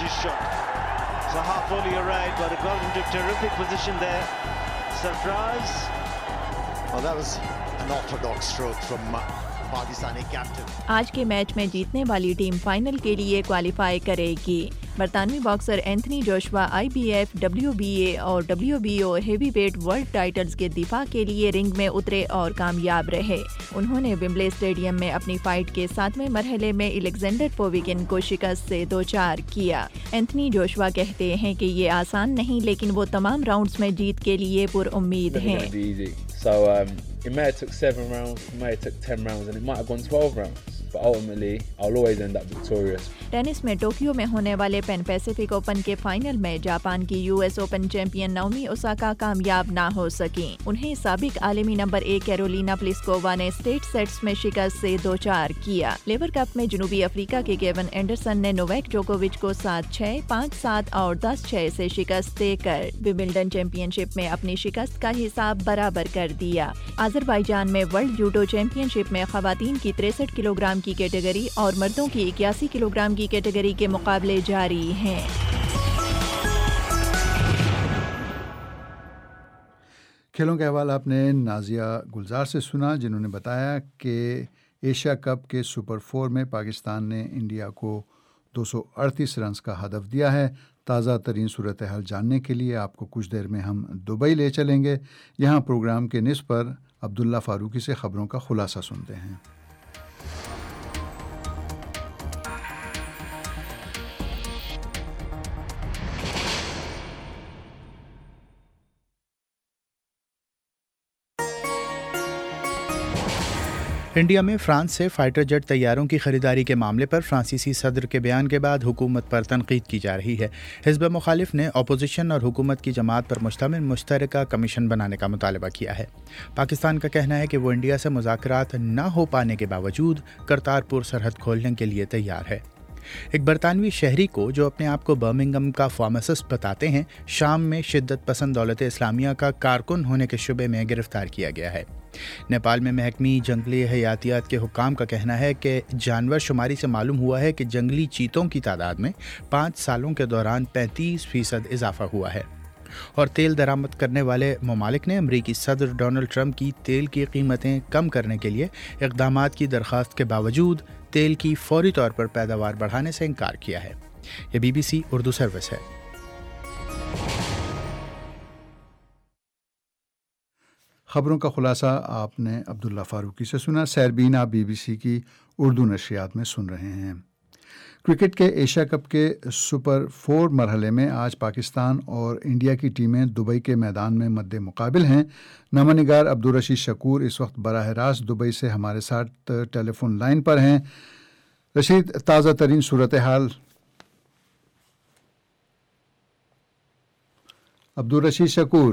آج کے میچ میں جیتنے والی ٹیم فائنل کے لیے کوالیفائی کرے گی۔ برطانوی boxer Anthony Joshua IBF WBA اور WBO heavyweight world titles کے دفاع کے لیے رنگ میں اترے اور کامیاب رہے۔ انہوں نے ومبلے اسٹیڈیم میں اپنی فائٹ کے 7ویں مرحلے میں الیگزینڈر پوویگن کو شکست سے 2-4 کیا۔ اینتھنی جوشوا کہتے ہیں کہ یہ آسان نہیں، لیکن وہ تمام راؤنڈز میں جیت کے لیے پر امید ہیں۔ It may have took 7 rounds, it may have took 10 rounds, and it might have gone 12 rounds. But ultimately, I'll always end up victorious. Tennis میں ٹوکیو میں ہونے والے پین پیسیفک اوپن کے فائنل میں جاپان کی US Open champion Naomi Osaka کامیاب نہ ہو سکیں۔ انہیں سابق عالمی نمبر 1 کیرولینا پلیسکووا نے اسٹیٹ سیٹس میں شکست سے 2-4 کیا۔ لیور کپ میں جنوبی افریقہ کے گیون اینڈرسن نے نوویک جوکووچ کو 7-6، 5-7 اور 10-6 سے شکست دے کر ومبلڈن چیمپئن شپ میں اپنی شکست کا حساب برابر کر دیا۔ آذربائیجان میں ورلڈ جوڈو چیمپئن شپ میں خواتین کی 63 کلو گرام کی کیٹیگری اور مردوں کی 81 کلو گرام کی کیٹیگری کے مقابلے جاری ہیں۔ کھیلوں کے حوالہ آپ نے نازیہ گلزار سے سنا، جنہوں نے بتایا کہ ایشیا کپ کے سپر 4 میں پاکستان نے انڈیا کو 238 رنز کا ہدف دیا ہے۔ تازہ ترین صورتحال جاننے کے لیے آپ کو کچھ دیر میں ہم دبئی لے چلیں گے۔ یہاں پروگرام کے نصف پر عبداللہ فاروقی سے خبروں کا خلاصہ سنتے ہیں۔ انڈیا میں فرانس سے فائٹر جیٹ طیاروں کی خریداری کے معاملے پر فرانسیسی صدر کے بیان کے بعد حکومت پر تنقید کی جا رہی ہے۔ حزب مخالف نے اپوزیشن اور حکومت کی جماعت پر مشتمل مشترکہ کمیشن بنانے کا مطالبہ کیا ہے۔ پاکستان کا کہنا ہے کہ وہ انڈیا سے مذاکرات نہ ہو پانے کے باوجود کرتارپور سرحد کھولنے کے لیے تیار ہے۔ ایک برطانوی شہری کو جو اپنے آپ کو برمنگھم کا فارماسسٹ بتاتے ہیں، شام میں شدت پسند دولت اسلامیہ کا کارکن ہونے کے شبے میں گرفتار کیا گیا ہے۔ نیپال میں محکمہ جنگلی حیاتیات کے حکام کا کہنا ہے کہ جانور شماری سے معلوم ہوا ہے کہ جنگلی چیتوں کی تعداد میں 5 سالوں کے دوران 35% اضافہ ہوا ہے، اور تیل درآمد کرنے والے ممالک نے امریکی صدر ڈونلڈ ٹرمپ کی تیل کی قیمتیں کم کرنے کے لیے اقدامات کی درخواست کے باوجود تیل کی فوری طور پر پیداوار بڑھانے سے انکار کیا ہے۔ یہ BBC اردو سروس ہے۔ خبروں کا خلاصہ آپ نے عبداللہ فاروقی سے سنا۔ سیربین آپ BBC کی اردو نشریات میں سن رہے ہیں۔ کرکٹ کے ایشیا کپ کے سپر 4 مرحلے میں آج پاکستان اور انڈیا کی ٹیمیں دبئی کے میدان میں مد مقابل ہیں۔ نامہ نگار عبدالرشید شکور اس وقت براہ راست دبئی سے ہمارے ساتھ ٹیلی فون لائن پر ہیں۔ رشید، تازہ ترین صورتحال۔ عبدالرشید شکور،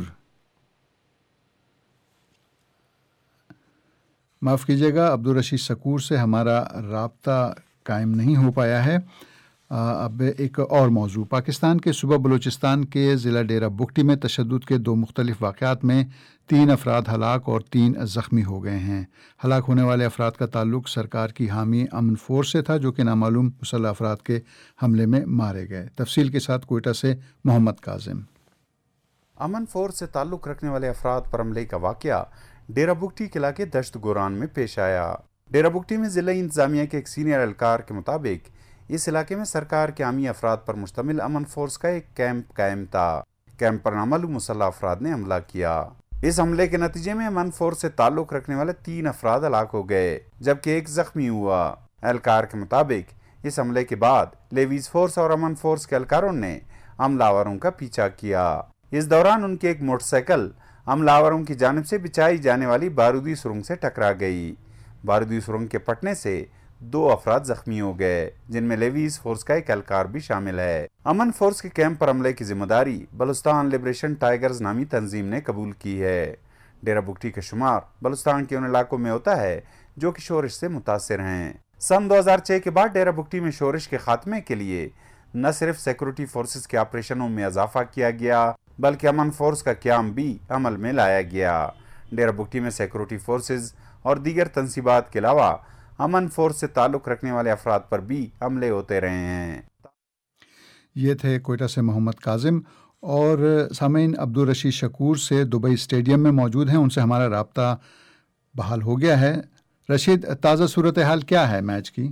معاف کیجیے گا، عبدالرشید شکور سے ہمارا رابطہ قائم نہیں ہو پایا ہے۔ اب ایک اور موضوع، پاکستان کے صوبہ بلوچستان کے ضلع ڈیرہ بگٹی میں تشدد کے 2 مختلف واقعات میں 3 افراد ہلاک اور 3 زخمی ہو گئے ہیں۔ ہلاک ہونے والے افراد کا تعلق سرکار کی حامی امن فورس سے تھا، جو کہ نامعلوم مسلح افراد کے حملے میں مارے گئے۔ تفصیل کے ساتھ کوئٹہ سے محمد کاظم۔ امن فورس سے تعلق رکھنے والے افراد پر حملے کا واقعہ ڈیرہ بگٹی قلعہ کے دشت گوران میں پیش آیا۔ ڈیرہ بگٹی میں ضلع انتظامیہ کے ایک سینئر اہلکار کے مطابق اس علاقے میں سرکار کے حامی افراد پر مشتمل امن فورس کا ایک کیمپ قائم تھا۔ کیمپ پر نامعلوم مسلح افراد نے حملہ کیا۔ اس حملے کے نتیجے میں امن فورس سے تعلق رکھنے والے 3 افراد ہلاک ہو گئے، جبکہ 1 زخمی ہوا۔ اہلکار کے مطابق اس حملے کے بعد لیویز فورس اور امن فورس کے اہلکاروں نے حملہ آوروں کا پیچھا کیا۔ اس دوران ان کی ایک موٹر سائیکل حملہ آوروں کی جانب سے بچھائی جانے والی بارودی سرنگ سے ٹکرا گئی۔ بارودی سرنگ کے پھٹنے سے 2 افراد زخمی ہو گئے، جن میں لیویز فورس کا ایک اہلکار بھی شامل ہے۔ امن فورس کے کیمپ پر حملے کی ذمہ داری بلوچستان لبریشن ٹائیگرز نامی تنظیم نے قبول کی ہے۔ ڈیرہ بگٹی کا شمار بلوچستان کے ان علاقوں میں ہوتا ہے جو کہ شورش سے متاثر ہیں۔ سن 2006 کے بعد ڈیرہ بگٹی میں شورش کے خاتمے کے لیے نہ صرف سیکورٹی فورسز کے آپریشنوں میں اضافہ کیا گیا، بلکہ امن فورس کا قیام بھی عمل میں لایا گیا۔ ڈیرہ بگٹی میں سیکورٹی فورسز اور دیگر تنصیبات کے علاوہ امن فورس سے تعلق رکھنے والے افراد پر بھی حملے ہوتے رہے ہیں۔ یہ تھے کوئٹہ سے محمد کاظم۔ اور سامعین، عبدالرشید شکور سے دبئی اسٹیڈیم میں موجود ہیں، ان سے ہمارا رابطہ بحال ہو گیا ہے۔ رشید، تازہ صورتحال کیا ہے میچ کی؟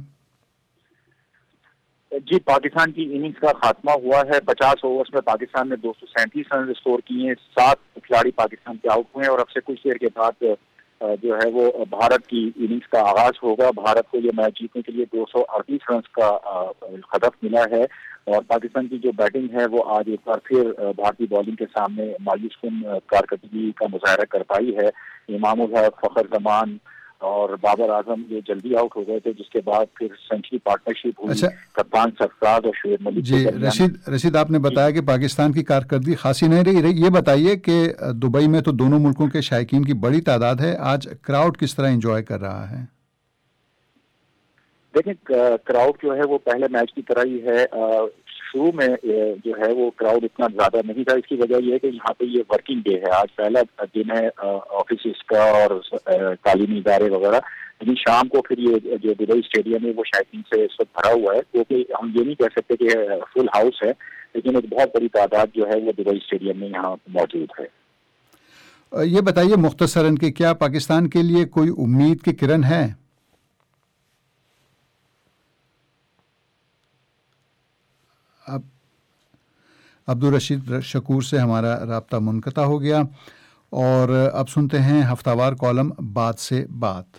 جی، پاکستان کی اننگز کا خاتمہ ہوا ہے۔ 50 اوورز میں پاکستان نے 237 رن اسکور کیے ہیں۔ 7 کھلاڑی پاکستان کے آؤٹ ہوئے ہیں، اور اب سے کچھ دیر کے بعد جو ہے وہ بھارت کی اننگز کا آغاز ہوگا۔ بھارت کو یہ میچ جیتنے کے لیے 238 رنز کا ہدف ملا ہے، اور پاکستان کی جو بیٹنگ ہے وہ آج ایک بار پھر بھارتی بالنگ کے سامنے مایوس کن کارکردگی کا مظاہرہ کر پائی ہے۔ امام الحق، فخر زمان اور بابر اعظم یہ جلدی آؤٹ ہو گئے تھے، جس کے بعد پھر سینچری پارٹنرشپ ہوئی کپتان سرفراز اور شعیب ملک۔ جی رشید، آپ نے بتایا کہ پاکستان کی کارکردگی خاصی نہیں رہی، یہ بتائیے کہ دبئی میں تو دونوں ملکوں کے شائقین کی بڑی تعداد ہے، آج کراؤڈ کس طرح انجوائے کر رہا ہے؟ دیکھیں، کراؤڈ جو ہے وہ پہلے میچ کی طرح ہی ہے۔ شروع میں جو ہے وہ کراؤڈ اتنا زیادہ نہیں تھا، اس کی وجہ یہ ہے کہ یہاں پہ یہ ورکنگ ڈے ہے، آج پہلا دن ہے آفیسز کا اور تعلیمی ادارے وغیرہ، لیکن شام کو پھر یہ جو دبئی اسٹیڈیم ہے وہ شائقین سے اس وقت بھرا ہوا ہے، کیونکہ ہم یہ نہیں کہہ سکتے کہ فل ہاؤس ہے، لیکن ایک بہت بڑی تعداد جو ہے وہ دبئی اسٹیڈیم میں یہاں موجود ہے۔ یہ بتائیے مختصراً کہ کیا پاکستان کے لیے کوئی امید کی کرن ہے؟ عبدالرشید شکور سے ہمارا رابطہ منقطع ہو گیا، اور اب سنتے ہیں ہفتہ وار کالم بات سے بات۔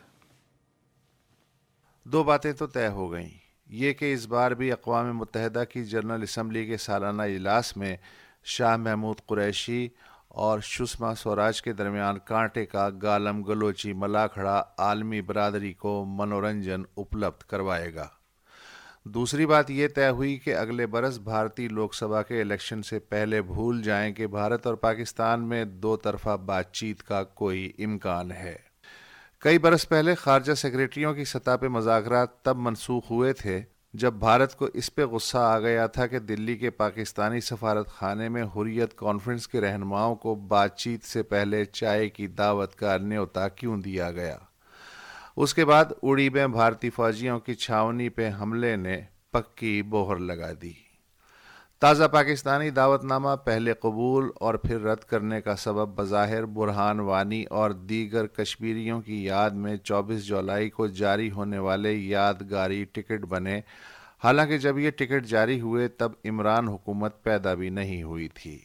2 باتیں تو طے ہو گئیں، یہ کہ اس بار بھی اقوام متحدہ کی جنرل اسمبلی کے سالانہ اجلاس میں شاہ محمود قریشی اور سشما سوراج کے درمیان کانٹے کا گالم گلوچی ملا کھڑا عالمی برادری کو منورنجن اپلبدھ کروائے گا۔ دوسری بات یہ طے ہوئی کہ اگلے برس بھارتی لوک سبھا کے الیکشن سے پہلے بھول جائیں کہ بھارت اور پاکستان میں 2 طرفہ بات چیت کا کوئی امکان ہے۔ کئی برس پہلے خارجہ سیکریٹریوں کی سطح پہ مذاکرات تب منسوخ ہوئے تھے جب بھارت کو اس پہ غصہ آ گیا تھا کہ دلی کے پاکستانی سفارت خانے میں حریت کانفرنس کے رہنماؤں کو بات چیت سے پہلے چائے کی دعوت کا نیوتا کیوں دیا گیا۔ اس کے بعد اڑی میں بھارتی فوجیوں کی چھاونی پہ حملے نے پکی بوہر لگا دی۔ تازہ پاکستانی دعوت نامہ پہلے قبول اور پھر رد کرنے کا سبب بظاہر برہان وانی اور دیگر کشمیریوں کی یاد میں 24 جولائی کو جاری ہونے والے یادگاری ٹکٹ بنے، حالانکہ جب یہ ٹکٹ جاری ہوئے تب عمران حکومت پیدا بھی نہیں ہوئی تھی۔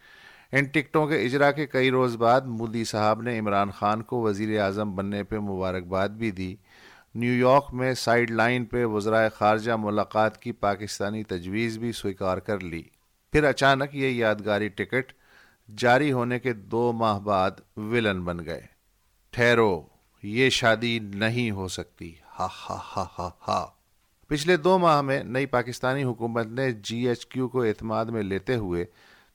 ان ٹکٹوں کے اجرا کے کئی روز بعد مودی صاحب نے عمران خان کو وزیر اعظم بننے پہ مبارکباد بھی دی۔ نیو یارک میں سائیڈ لائن پہ وزرائے خارجہ ملاقات کی پاکستانی تجویز بھی سویکار کر لی۔ پھر اچانک یہ یادگاری ٹکٹ جاری ہونے کے 2 ماہ بعد ولن بن گئے۔ ٹھہرو، یہ شادی نہیں ہو سکتی، ہا ہا ہا ہا ہا۔ پچھلے 2 ماہ میں نئی پاکستانی حکومت نے GHQ کو اعتماد میں لیتے ہوئے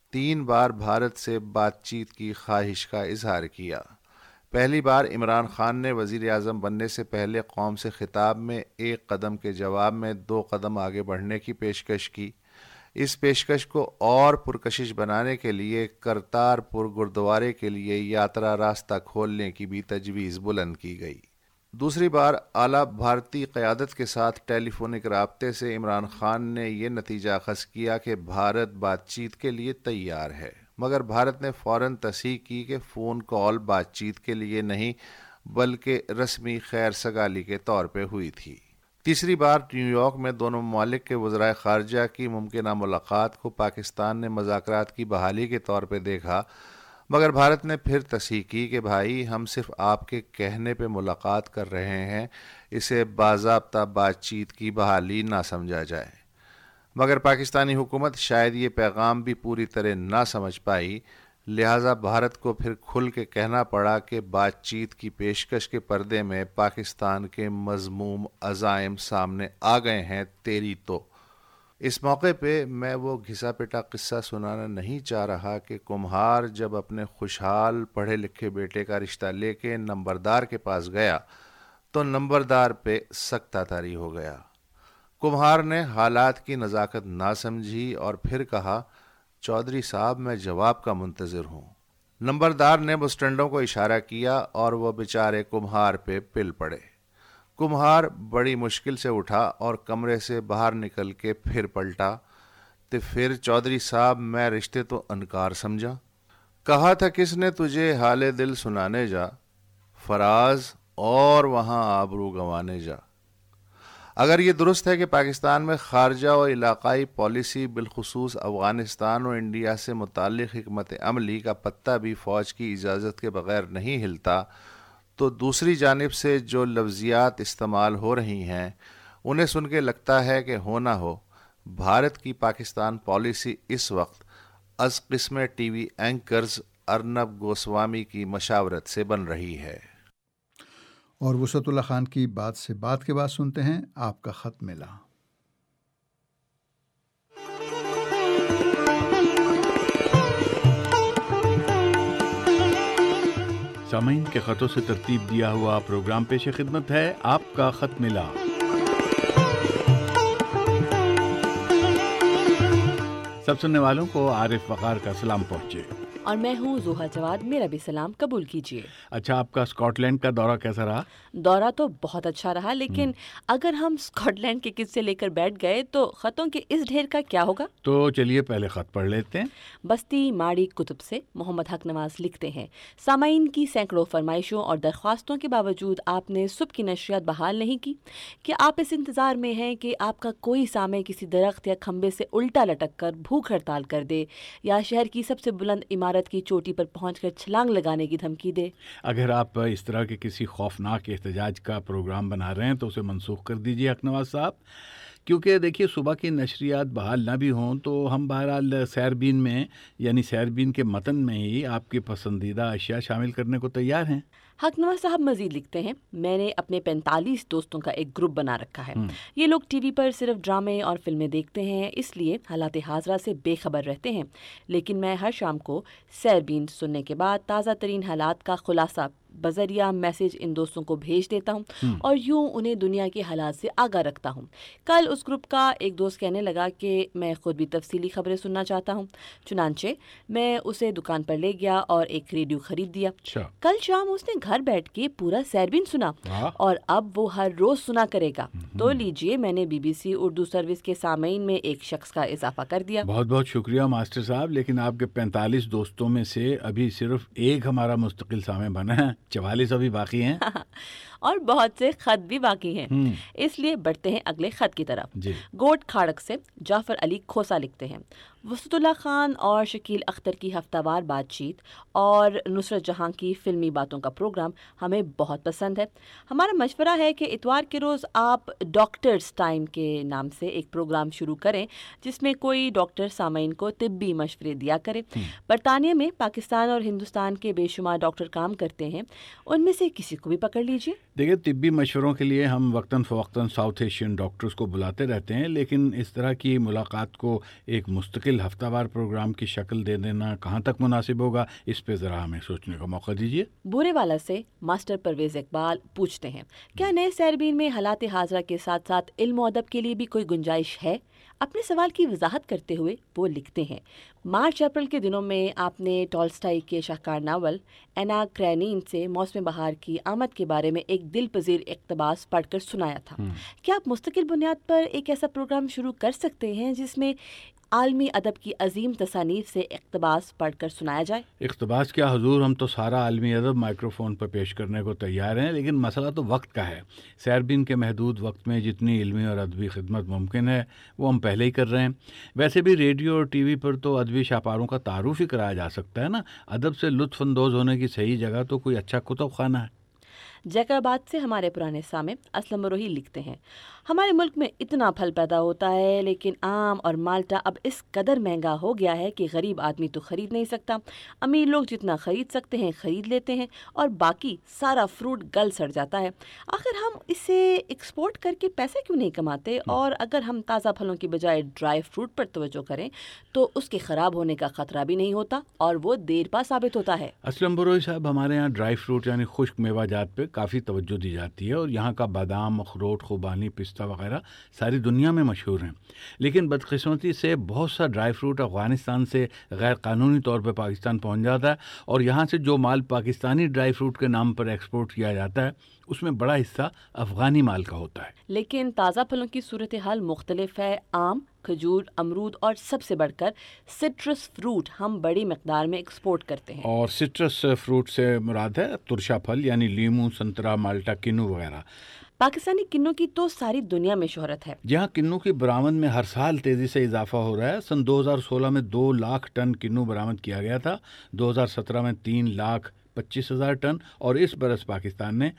3 بار بھارت سے بات چیت کی خواہش کا اظہار کیا۔ پہلی بار عمران خان نے وزیر اعظم بننے سے پہلے قوم سے خطاب میں 1 قدم کے جواب میں 2 قدم آگے بڑھنے کی پیشکش کی۔ اس پیشکش کو اور پرکشش بنانے کے لیے کرتارپور گردوارے کے لیے یاترا راستہ کھولنے کی بھی تجویز بلند کی گئی۔ دوسری بار اعلیٰ بھارتی قیادت کے ساتھ ٹیلی فونک رابطے سے عمران خان نے یہ نتیجہ اخذ کیا کہ بھارت بات چیت کے لیے تیار ہے، مگر بھارت نے فوراً تصحیح کی کہ فون کال بات چیت کے لیے نہیں بلکہ رسمی خیر سگالی کے طور پہ ہوئی تھی۔ تیسری بار نیو یارک میں دونوں ممالک کے وزرائے خارجہ کی ممکنہ ملاقات کو پاکستان نے مذاکرات کی بحالی کے طور پہ دیکھا، مگر بھارت نے پھر تصحیح کی کہ بھائی ہم صرف آپ کے کہنے پہ ملاقات کر رہے ہیں، اسے باضابطہ بات چیت کی بحالی نہ سمجھا جائے۔ مگر پاکستانی حکومت شاید یہ پیغام بھی پوری طرح نہ سمجھ پائی، لہٰذا بھارت کو پھر کھل کے کہنا پڑا کہ بات چیت کی پیشکش کے پردے میں پاکستان کے مذموم عزائم سامنے آ گئے ہیں تیری تو۔ اس موقع پہ میں وہ گھسا پٹا قصہ سنانا نہیں چاہ رہا کہ کمہار جب اپنے خوشحال پڑھے لکھے بیٹے کا رشتہ لے کے نمبردار کے پاس گیا تو نمبردار پہ سکتہ طاری ہو گیا۔ کمہار نے حالات کی نزاکت نہ سمجھی اور پھر کہا، چودھری صاحب میں جواب کا منتظر ہوں۔ نمبردار نے مسٹنڈوں کو اشارہ کیا اور وہ بیچارے کمہار پہ پل پڑے۔ کمہار بڑی مشکل سے اٹھا اور کمرے سے باہر نکل کے پھر پلٹا، تو پھر چودھری صاحب میں رشتے تو انکار سمجھا۔ کہا تھا کس نے تجھے حال دل سنانے جا، فراز اور وہاں آبرو گنوانے جا۔ اگر یہ درست ہے کہ پاکستان میں خارجہ و علاقائی پالیسی بالخصوص افغانستان اور انڈیا سے متعلق حکمت عملی کا پتہ بھی فوج کی اجازت کے بغیر نہیں ہلتا، تو دوسری جانب سے جو لفظیات استعمال ہو رہی ہیں انہیں سن کے لگتا ہے کہ ہو نہ ہو بھارت کی پاکستان پالیسی اس وقت از قسم T V anchors Arnab Goswami کی مشاورت سے بن رہی ہے۔ اور وسعت اللہ خان کی بات سے بات کے بعد سنتے ہیں آپ کا خط ملا۔ سامعین کے خطوں سے ترتیب دیا ہوا پروگرام پیش خدمت ہے آپ کا خط ملا۔ سب سننے والوں کو عارف وقار کا سلام پہنچے۔ اور میں ہوں زوہا جواد، میرا بھی سلام قبول کیجیے۔ اچھا، آپ کا اسکاٹ لینڈ کا دورہ کیسا رہا؟ دورہ تو بہت اچھا رہا، لیکن اگر ہم اسکاٹ لینڈ کے قصے لے کر بیٹھ گئے تو خطوں کے اس ڈھیر کا کیا ہوگا؟ تو چلیے پہلے خط پڑھ لیتے ہیں۔ بستی ماڑی کتب سے محمد حق نواز لکھتے ہیں، سامعین کی سینکڑوں فرمائشوں اور درخواستوں کے باوجود آپ نے صبح کی نشریات بحال نہیں کی۔ کیا آپ اس انتظار میں ہیں کہ آپ کا کوئی سامع کسی درخت یا کھمبے سے الٹا لٹک کر بھوک ہڑتال کر دے یا شہر کی سب سے بلند عمارت کی چوٹی پر پہنچ کر چھلانگ لگانے کی دھمکی دے؟ اگر آپ اس طرح کے کسی خوفناک احتجاج کا پروگرام بنا رہے ہیں تو اسے منسوخ کر دیجیے حق نواز صاحب، کیونکہ دیکھیے صبح کی نشریات بحال نہ بھی ہوں تو ہم بہرحال سیربین میں یعنی سیربین کے متن میں ہی آپ کی پسندیدہ اشیاء شامل کرنے کو تیار ہیں۔ حق نواز صاحب مزید لکھتے ہیں، میں نے اپنے 45 دوستوں کا ایک گروپ بنا رکھا ہے۔ یہ لوگ ٹی وی پر صرف ڈرامے اور فلمیں دیکھتے ہیں، اس لیے حالات حاضرہ سے بے خبر رہتے ہیں، لیکن میں ہر شام کو سیربین سننے کے بعد تازہ ترین حالات کا خلاصہ बजरिया मैसेज इन दोस्तों को भेज देता हूँ और यूँ उन्हें दुनिया के हालात से आगाह रखता हूँ। कल उस ग्रुप का एक दोस्त कहने लगा कि मैं खुद भी तफसीली खबरें सुनना चाहता हूँ, चुनांचे मैं उसे दुकान पर ले गया और एक रेडियो खरीद दिया। कल शाम उसने घर बैठ के पूरा सैरबीन सुना और अब वो हर रोज सुना करेगा। तो लीजिए, मैंने BBC उर्दू सर्विस के सामीन में एक शख्स का इजाफा कर दिया। बहुत बहुत शुक्रिया मास्टर साहब, लेकिन आपके 45 दोस्तों में से अभी सिर्फ एक हमारा मुस्तकिल सामे बना है, 44 अभी बाकी हैं और बहुत से खत भी बाकी हैं। इसलिए बढ़ते हैं अगले खत की तरफ। गोट खाड़क से जाफर अली खोसा लिखते हैं, वसतुल्ला खान और शकील अख्तर की हफ्तावार बातचीत और नुसरत जहां की फिल्मी बातों का प्रोग्राम हमें बहुत पसंद है। हमारा मशवरा है कि इतवार के रोज़ आप डॉक्टर्स टाइम के नाम से एक प्रोग्राम शुरू करें जिसमें कोई डॉक्टर सामीन को तिब्बी मशवरे दिया करे। बरतानिया में पाकिस्तान और हिंदुस्तान के बेशुमार डॉक्टर काम करते हैं, उनमें से किसी को भी पकड़ लीजिए। देखिए, तिब्बी मशवरों के लिए हम वक्तन फ़वक्तन साउथ एशियन डॉक्टर्स को बुलाते रहते हैं, लेकिन इस तरह की मुलाकात को एक मुस्तकिल हफ्तावार प्रोग्राम की शक्ल दे देना कहाँ तक मुनासिब होगा, इस पे ज़रा हमें सोचने का मौका दीजिए। बुरे वाला से मास्टर परवेज़ इकबाल पूछते हैं, क्या नए सैरबीन में हालात हाज़रा के साथ साथ इल्म और अदब के लिए भी कोई गुंजाइश है? अपने सवाल की वजाहत करते हुए वो लिखते हैं, मार्च अप्रैल के दिनों में आपने टॉल्स्टॉय के शाहकार नावल एना क्रेनिन से मौसम बहार की आमद के बारे में एक दिल पजीर इक़्तिबास पढ़कर सुनाया था। क्या आप मुस्तकिल बुनियाद पर एक ऐसा प्रोग्राम शुरू कर सकते हैं जिसमें आलमी अदब की अजीम तसानीफ से इक़्तिबास पढ़कर सुनाया जाए? इक़्तिबास क्या हुजूर, हम तो सारा आलमी अदब माइक्रोफोन पर पेश करने को तैयार हैं, लेकिन मसला तो वक्त का है। सैरबीन के महदूद वक्त में जितनी इल्मी और अदबी खिदमत मुमकिन है वो हम पहले ही कर रहे हैं। वैसे भी रेडियो और TV पर तो अदबी शाहपारों का तारुफ ही कराया जा सकता है ना। अदब से लुत्फ़ अंदोज़ होने की सही जगह तो कोई अच्छा कुतुब खाना है। जैकराबाद से हमारे पुराने सामे असलम बरोही लिखते हैं, हमारे मुल्क में इतना फल पैदा होता है लेकिन आम और माल्टा अब इस कदर महंगा हो गया है कि गरीब आदमी तो ख़रीद नहीं सकता। अमीर लोग जितना ख़रीद सकते हैं ख़रीद लेते हैं और बाकी सारा फ्रूट गल सड़ जाता है। आखिर हम इसे एक्सपोर्ट करके पैसे क्यों नहीं कमाते? और अगर हम ताज़ा फलों की बजाय ड्राई फ्रूट पर तवज्जो करें तो उसके ख़राब होने का ख़तरा भी नहीं होता और वो देर पा साबित होता है। असलम बरोही साहब, हमारे यहाँ ड्राई फ्रूट यानी खुश्क मेवाजात पे काफ़ी तवज्जो दी जाती है और यहाँ का बादाम, अखरोट, खुबानी, पिस्ता वगैरह सारी दुनिया में मशहूर हैं। लेकिन बदकिस्मती से बहुत सा ड्राई फ्रूट अफ़गानिस्तान से गैर कानूनी तौर पर पाकिस्तान पहुँच जाता है और यहाँ से जो माल पाकिस्तानी ड्राई फ्रूट के नाम पर एक्सपोर्ट किया जाता है उसमें बड़ा हिस्सा अफ़गानी माल का होता है। लेकिन ताज़ा फलों की सूरत हाल मुख्तलिफ है। आम, खजूर, अमरूद और सबसे बढ़कर सिट्रस फ्रूट हम बड़ी मकदार में एक्सपोर्ट करते हैं। और सिट्रस फ्रूट से मुराद है तुरशा फल यानी लीमू, संतरा, माल्टा, किन्नू वगैरह। पाकिस्तानी किन्नू की तो सारी दुनिया में शोहरत है। जहाँ किन्नू की बरामद में हर साल तेज़ी से इजाफा हो रहा है। सन 2016 में 2 लाख टन किन्नू बरामद किया गया था, 2017 में 3,25,000 टन और इस बरस पाकिस्तान ने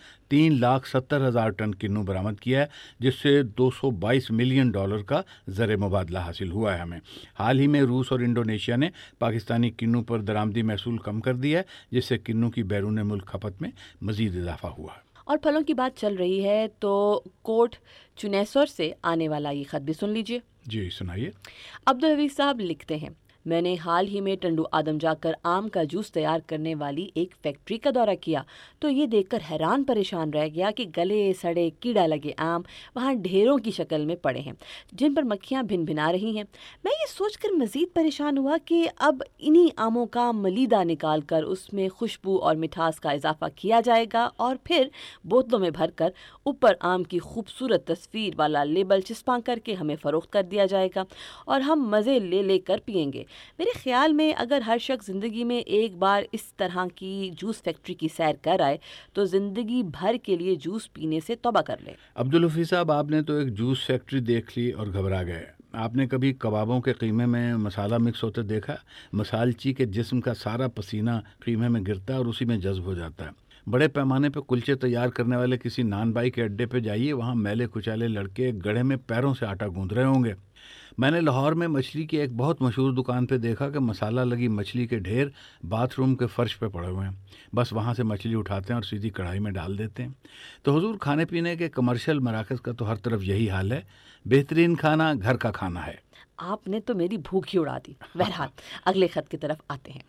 3,70,000 टन किन्नू बरामद किया है, जिससे $222 मिलियन का ज़र मुबादला हासिल हुआ है हमें। हाल ही में रूस और इंडोनेशिया ने पाकिस्तानी किन्नू पर दरामदी महसूल कम कर दिया है, जिससे किन्नू की बैरून मुल्क खपत में मज़ीद इजाफा हुआ है। और फलों की बात चल रही है तो कोट चुनेसर से आने वाला ये खत भी सुन लीजिए। जी सुनाइए। अब्दुल हफीज साहब लिखते हैं, मैंने हाल ही में टंडू आदम जाकर आम का जूस तैयार करने वाली एक फैक्ट्री का दौरा किया तो ये देखकर हैरान परेशान रह गया कि गले सड़े कीड़ा लगे आम वहाँ ढेरों की शक्ल में पड़े हैं जिन पर मक्खियाँ भिन भिना रही हैं। मैं ये सोचकर मज़ीद परेशान हुआ कि अब इन्हीं आमों का मलीदा निकाल कर उसमें खुशबू और मिठास का इजाफा किया जाएगा और फिर बोतलों में भर कर ऊपर आम की खूबसूरत तस्वीर वाला लेबल चिपका करके हमें फ़रोख्त कर दिया जाएगा और हम मज़े ले लेकर पिएंगे। मेरे ख्याल में अगर हर शख्स ज़िंदगी में एक बार इस तरह की जूस फैक्ट्री की सैर कर आए तो ज़िंदगी भर के लिए जूस पीने से तौबा कर ले। अब्दुल हफीज़ साहब, आपने तो एक जूस फैक्ट्री देख ली और घबरा गए। आपने कभी कबाबों के कीमे में मसाला मिक्स होते देखा? मसालची के जिस्म का सारा पसीना कीमे में गिरता है और उसी में जज्ब हो जाता है। बड़े पैमाने पर कुलचे तैयार करने वाले किसी नान बाई के अड्डे पे जाइए, वहाँ मैले कुचाले लड़के गड्ढे में पैरों से आटा गूंद रहे होंगे। मैंने लाहौर में मछली की एक बहुत मशहूर दुकान पे देखा कि मसाला लगी मछली के ढेर बाथरूम के फर्श पे पड़े हुए हैं। बस वहाँ से मछली उठाते हैं और सीधी कढ़ाई में डाल देते हैं। तो हुजूर, खाने पीने के कमर्शियल मराकज़ का तो हर तरफ यही हाल है। बेहतरीन खाना घर का खाना है। आपने तो मेरी भूख ही उड़ा दी। बहरहाल अगले खत की तरफ आते हैं।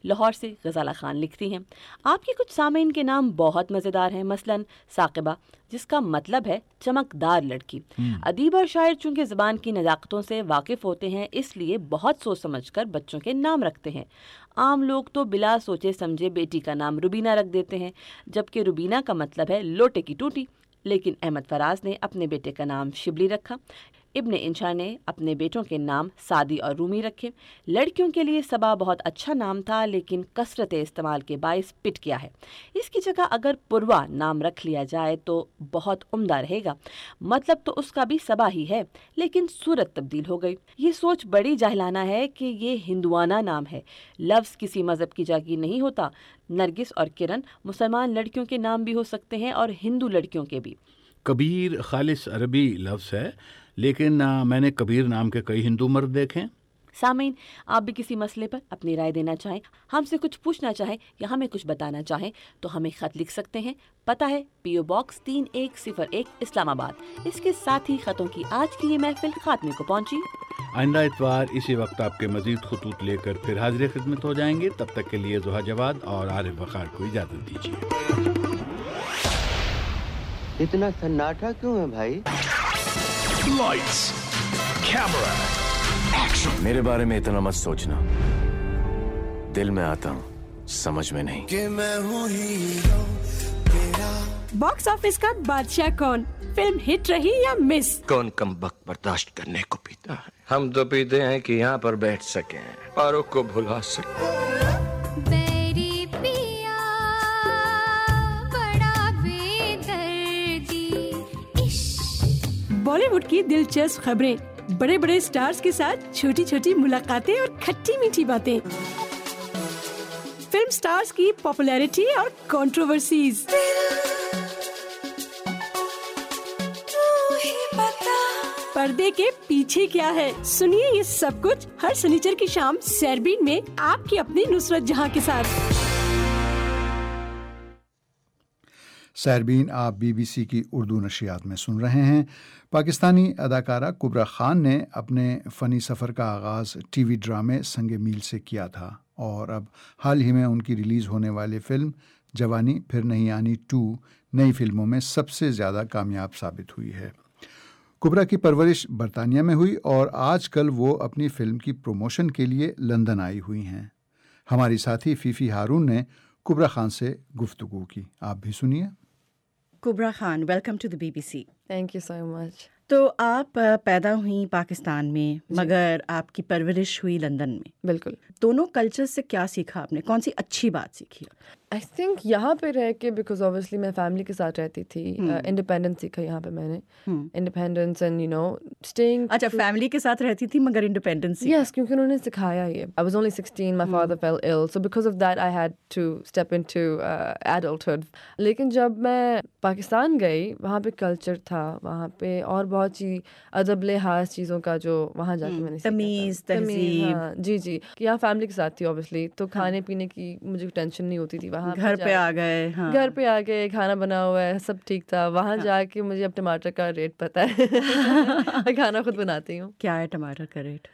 لاہور سے غزالہ خان لکھتی ہیں آپ کے کچھ سامعین کے نام بہت مزیدار ہیں، مثلا ثاقبہ جس کا مطلب ہے چمکدار لڑکی۔ ادیب اور شاعر چونکہ زبان کی نزاکتوں سے واقف ہوتے ہیں اس لیے بہت سوچ سمجھ کر بچوں کے نام رکھتے ہیں۔ عام لوگ تو بلا سوچے سمجھے بیٹی کا نام روبینہ رکھ دیتے ہیں، جبکہ روبینہ کا مطلب ہے لوٹے کی ٹوٹی، لیکن احمد فراز نے اپنے بیٹے کا نام شبلی رکھا۔ ابن انشا نے اپنے بیٹوں کے نام سعدی اور رومی رکھے۔ لڑکیوں کے لیے صبا بہت اچھا نام تھا لیکن کثرت استعمال کے باعث پٹ گیا ہے، اس کی جگہ اگر پوروا نام رکھ لیا جائے تو بہت عمدہ رہے گا، مطلب تو اس کا بھی صبا ہی ہے لیکن صورت تبدیل ہو گئی۔ یہ سوچ بڑی جاہلانہ ہے کہ یہ ہندوانہ نام ہے، لفظ کسی مذہب کی جاگیر نہیں ہوتا۔ نرگس اور کرن مسلمان لڑکیوں کے نام بھی ہو سکتے ہیں اور ہندو لڑکیوں کے بھی۔ کبیر خالص عربی لفظ ہے لیکن میں نے کبیر نام کے کئی ہندو مرد دیکھے۔ سامعین، آپ بھی کسی مسئلے پر اپنی رائے دینا چاہیں، ہم سے کچھ پوچھنا چاہیں یا ہمیں کچھ بتانا چاہیں تو ہمیں خط لکھ سکتے ہیں۔ پتہ ہے PO Box 3101 اسلام آباد۔ اس کے ساتھ ہی خطوں کی آج کی یہ محفل خاتمے کو پہنچی۔ آئندہ اتوار اسی وقت آپ کے مزید خطوط لے کر پھر حاضر خدمت ہو جائیں گے، تب تک کے لیے زہا جواد اور عارف وقار کو اجازت دیجیے۔ اتنا سناٹا کیوں ہے بھائی؟ Lights, camera, action. میرے بارے میں اتنا مت سوچنا، دل میں آتا ہوں سمجھ میں نہیں۔ کہ میں ہوں ہیرو تیرا۔ باکس آفس کا بادشاہ کون؟ فلم ہٹ رہی یا مس؟ کون کم وقت برداشت کرنے کو پیتا ہے؟ ہم تو پیتے ہیں کہ یہاں پر بیٹھ سکیں، پاروں کو بھلا سکیں۔ بالی ووڈ کی دلچسپ خبریں، بڑے بڑے سٹارز کے ساتھ چھوٹی چھوٹی ملاقاتیں اور کھٹی میٹھی باتیں، فلم سٹارز کی پاپولیرٹی اور کنٹروورسیز، پردے کے پیچھے کیا ہے، سنیے یہ سب کچھ ہر سنیچر کی شام سیربین میں آپ کی اپنی نصرت جہاں کے ساتھ۔ سیربین آپ BBC کی اردو نشریات میں سن رہے ہیں۔ پاکستانی اداکارہ کبرا خان نے اپنے فنی سفر کا آغاز ٹی وی ڈرامے سنگ میل سے کیا تھا اور اب حال ہی میں ان کی ریلیز ہونے والی فلم جوانی پھر نہیں آنی 2 نئی فلموں میں سب سے زیادہ کامیاب ثابت ہوئی ہے۔ کبرا کی پرورش برطانیہ میں ہوئی اور آج کل وہ اپنی فلم کی پروموشن کے لیے لندن آئی ہوئی ہیں۔ ہماری ساتھی فیفی ہارون نے کبرا خان سے گفتگو کی، آپ بھی سنیے۔ Kubra Khan, welcome to the BBC۔ Thank you so much. تو آپ پیدا ہوئی پاکستان میں مگر آپ کی پرورش ہوئی لندن میں۔ بالکل۔ دونوں کلچر سے کیا سیکھا آپ نے؟ کون سی اچھی بات سیکھی؟ آئی تھنک یہاں پہ رہ کے، بیکاز اوبیسلی میں فیملی کے ساتھ رہتی تھی، انڈیپینڈنس سیکھا یہاں پہ میں نے، independence and you know staying. اچھا، فیملی کے ساتھ رہتی تھی مگر انڈیپینڈنس؟ یس، کیونکہ انہوں نے سکھایا یہ۔ I was only 16، my father fell ill، so because of that I had to step into adulthood. لیکن جب میں پاکستان گئی وہاں پہ کلچر تھا، وہاں پہ اور بہت سی ادب لحاظ چیزوں کا جو وہاں جا کے میں نے تمیز، تہذیب۔ جی جی، یہاں فیملی کے ساتھ تھی اوبیسلی، تو کھانے پینے کی مجھے ٹینشن نہیں ہوتی تھی۔ وہاں گھر پہ آ گئے، گھر پہ آ گئے، کھانا بنا ہوا ہے، سب ٹھیک تھا۔ وہاں جا کے مجھے اب ٹماٹر کا ریٹ پتہ ہے، میں کھانا خود بناتی ہوں۔ کیا ہے ٹماٹر کا ریٹ؟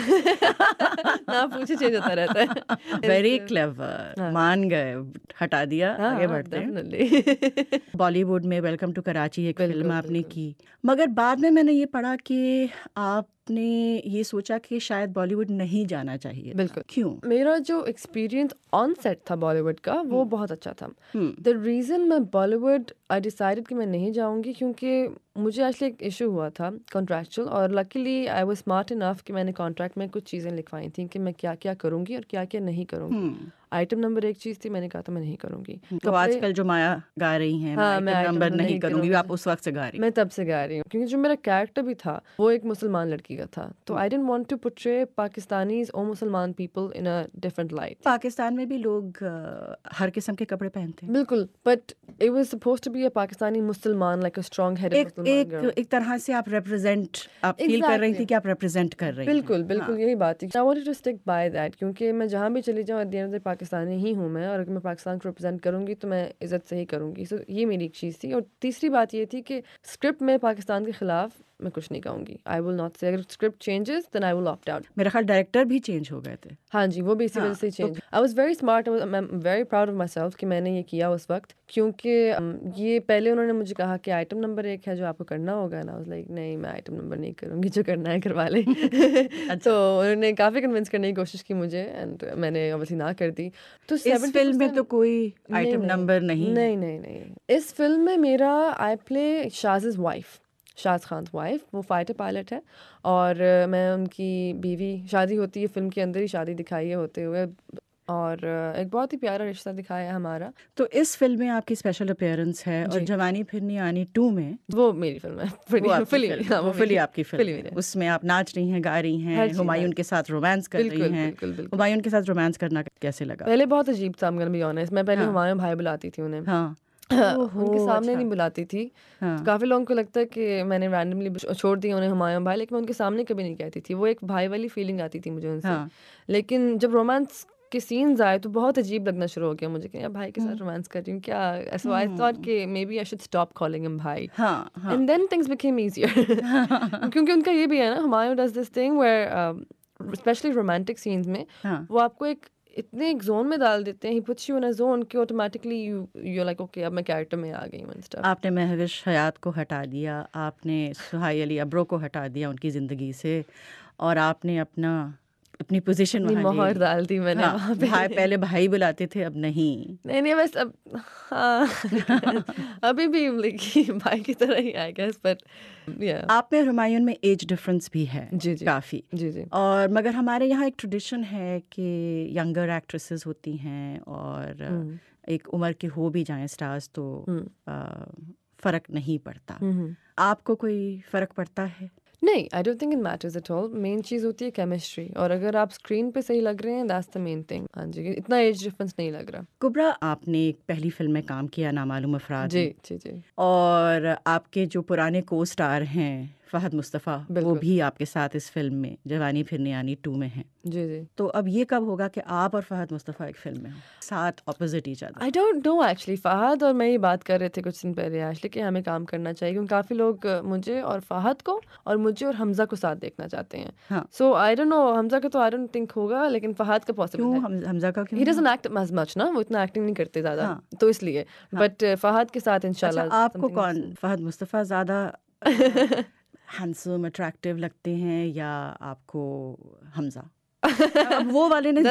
نہ پوچھے، چینج ہوتا رہتا ہے۔ ویری کلیور، مان گئے، ہٹا دیا، آگے بڑھتے ہیں۔ بالی ووڈ میں ویلکم ٹو کراچی ایک فلم آپ نے کی، مگر بعد میں نے یہ پڑھا کہ آپ نے یہ سوچا کہ شاید بالی ووڈ نہیں جانا چاہیے۔ بالکل۔ کیوں؟ میرا جو ایکسپیرینس آن سیٹ تھا بالی ووڈ کا وہ بہت اچھا تھا۔ دا ریزن میں بالی ووڈ آئی ڈیسائڈیڈ کہ میں نہیں جاؤں گی کیونکہ مجھے ایکچولی ایک ایشو ہوا تھا کانٹریکچوئل، اور luckily I was smart enough کہ میں نے کانٹریکٹ میں کچھ چیزیں لکھوائی تھیں کہ میں کیا کیا کروں گی اور کیا کیا نہیں کروں گی۔ آئٹم نمبر 1 چیز تھی، میں نے کہا تھا میں نہیں کروں گی۔ تو آج کل جو مایا گا رہی ہیں میں نمبر نہیں کروں گی، آپ اس وقت سے گا رہی ہیں؟ میں تب سے گا رہی ہوں کیونکہ جو میرا کیریکٹر بھی تھا وہ ایک مسلمان لڑکی کا تھا، تو I didn't want to portray Pakistanis اور مسلمان people in a different light. Pakistan میں بھی لوگ ہر قسم کے کپڑے پہنتے ہیں۔ بالکل، but it was supposed to be a Pakistani مسلمان، لائک اے اسٹرانگ ہیڈ مسلمان گرل۔ ایک طرح سے آپ ریپرزینٹ، آپ فیل کر رہی تھی کہ آپ ریپرزینٹ کر رہی ہیں۔ بالکل بالکل، یہی بات تھی۔ I wanted to stick by that, کیونکہ میں جہاں بھی چلی جاؤں at the end of the Pakistani ہی ہوں میں، اور اگر میں پاکستان کو ریپرزینٹ کروں گی تو میں عزت سے ہی کروں گی۔ سو یہ میری ایک چیز تھی۔ اور تیسری بات یہ تھی کہ اسکرپٹ میں پاکستان کے خلاف میں کچھ نہیں کہوں گی. I will not say. اگر script changes then I will opt out. میرا خیال ڈائریکٹر بھی چینج ہو گئے تھے. ہاں جی, وہ بھی اسی وجہ سے change. I was very smart. I'm very proud of myself کہ میں نے یہ کیا اس وقت, کیونکہ یہ پہلے انہوں نے مجھے کہا کہ آئٹم نمبر 1 ہے جو آپ کو کرنا ہوگا. نا I was like نہیں, میں آئٹم نمبر نہیں کروں گی, جو کرنا ہے کروا لیں. تو انہوں نے کافی کنونس کرنے کی کوشش کی مجھے, اینڈ میں نے obviously نہ کر دی. تو اس فلم میں تو کوئی آئٹم نمبر نہیں. نہیں. اس فلم میں میرا آئی پلے شاز's وائف, شاز خان's وائف. وہ فائٹر پائلٹ ہے اور میں ان کی بیوی. شادی ہوتی ہے فلم کے اندر ہی, شادی دکھائی ہے ہوتے ہوئے, اور ایک بہت ہی پیارا رشتہ دکھایا ہے ہمارا. تو اس فلم میں آپ کی اسپیشل اپیئرنس ہے, اور جوانی پھرنی آنی 2 میں وہ میری فلم ہے. وہ فلی آپ کی فلم ہے. اس میں آپ ناچ رہی ہیں, گا رہی ہیں, ہمایوں کے ساتھ رومانس کر رہی ہیں. ہمایوں کے ساتھ رومانس کرنا کیسے لگا؟ پہلے بہت عجیب تھا, I'm gonna be honest. میں پہلے ہمایوں بھائی بلاتی تھی انہیں, ان کے سامنے نہیں بلاتی تھی. کافی لوگوں کو لگتا ہے کہ میں نے رینڈملی چھوڑ دیا انہیں ہمایوں بھائی, لیکن میں ان کے سامنے کبھی نہیں کہتی تھی. وہ ایک بھائی والی فیلنگ آتی تھی مجھے ان سے. لیکن جب رومانس کے سینز آئے تو بہت عجیب لگنا شروع ہو گیا مجھے کہ بھائی کے ساتھ رومانس کر رہی ہوں کیا. So I thought کہ maybe I should stop calling him bhai. And then things became easier. کیونکہ ان کا یہ بھی ہے نا, Humayun does this thing where especially romantic scenes میں وہ آپ کو اتنے ایک زون میں ڈال دیتے ہیں, he puts you in a zone کہ automatically you're like okay اب میں کیریکٹر میں آ گئی ہوں. آپ نے مہوش حیات کو ہٹا دیا, آپ نے سہائی علی ابرو کو ہٹا دیا ان کی زندگی سے, اور آپ نے اپنی پوزیشن مہر ڈال دی میں نے. بھائی پہلے بھائی بلاتے تھے, اب نہیں بس اب ابھی بھی بھائی کی طرح ہی آئی گیس. بٹ آپ میں ہمایوں میں ایج ڈفرینس بھی ہے کافی. اور مگر ہمارے یہاں ایک ٹریڈیشن ہے کہ ینگر ایکٹریسز ہوتی ہیں, اور ایک عمر کے ہو بھی جائیں اسٹارز تو فرق نہیں پڑتا. آپ کو کوئی فرق پڑتا ہے؟ نہیں, I don't think it matters at all. مین چیز ہوتی ہے کیمسٹری, اور اگر آپ اسکرین پہ صحیح لگ رہے ہیں that's the main thing. ہاں جی, اتنا ایج ڈفرینس نہیں لگ رہا. کبرا, آپ نے ایک پہلی فلم میں کام کیا نامعلوم افراد. جی, اور آپ کے جو پرانے کو اسٹار ہیں فہد مصطفیٰ, وہ بھی آپ کے ساتھ اس فلم میں جوانی پھرنی آنی 2 میں ہیں. جی. تو اب یہ کب ہوگا کہ آپ اور فہد مصطفیٰ ایک فلم میں ہوں ساتھ opposite each other? I don't know actually. Fahad اور میں یہ بات کر رہے تھے کچھ دن پہلے ایکچولی کہ ہمیں کام کرنا چاہیے, کیونکہ کافی لوگ مجھے اور فہد کو اور مجھے اور حمزہ کو ساتھ دیکھنا چاہتے ہیں. So I don't know, حمزہ کا تو I don't think ہوگا, لیکن فہد کا پاسبل ہے. حمزہ کا he doesn't act as much نا, وہ اتنا ایکٹنگ نہیں کرتے زیادہ, تو اس لیے. بٹ فہد کے ساتھ انشاءاللہ. آپ کو کون, فہد مصطفیٰ زیادہ ہینڈسم اٹریکٹیو لگتے ہیں یا آپ کو حمزہ؟ وہ والے نے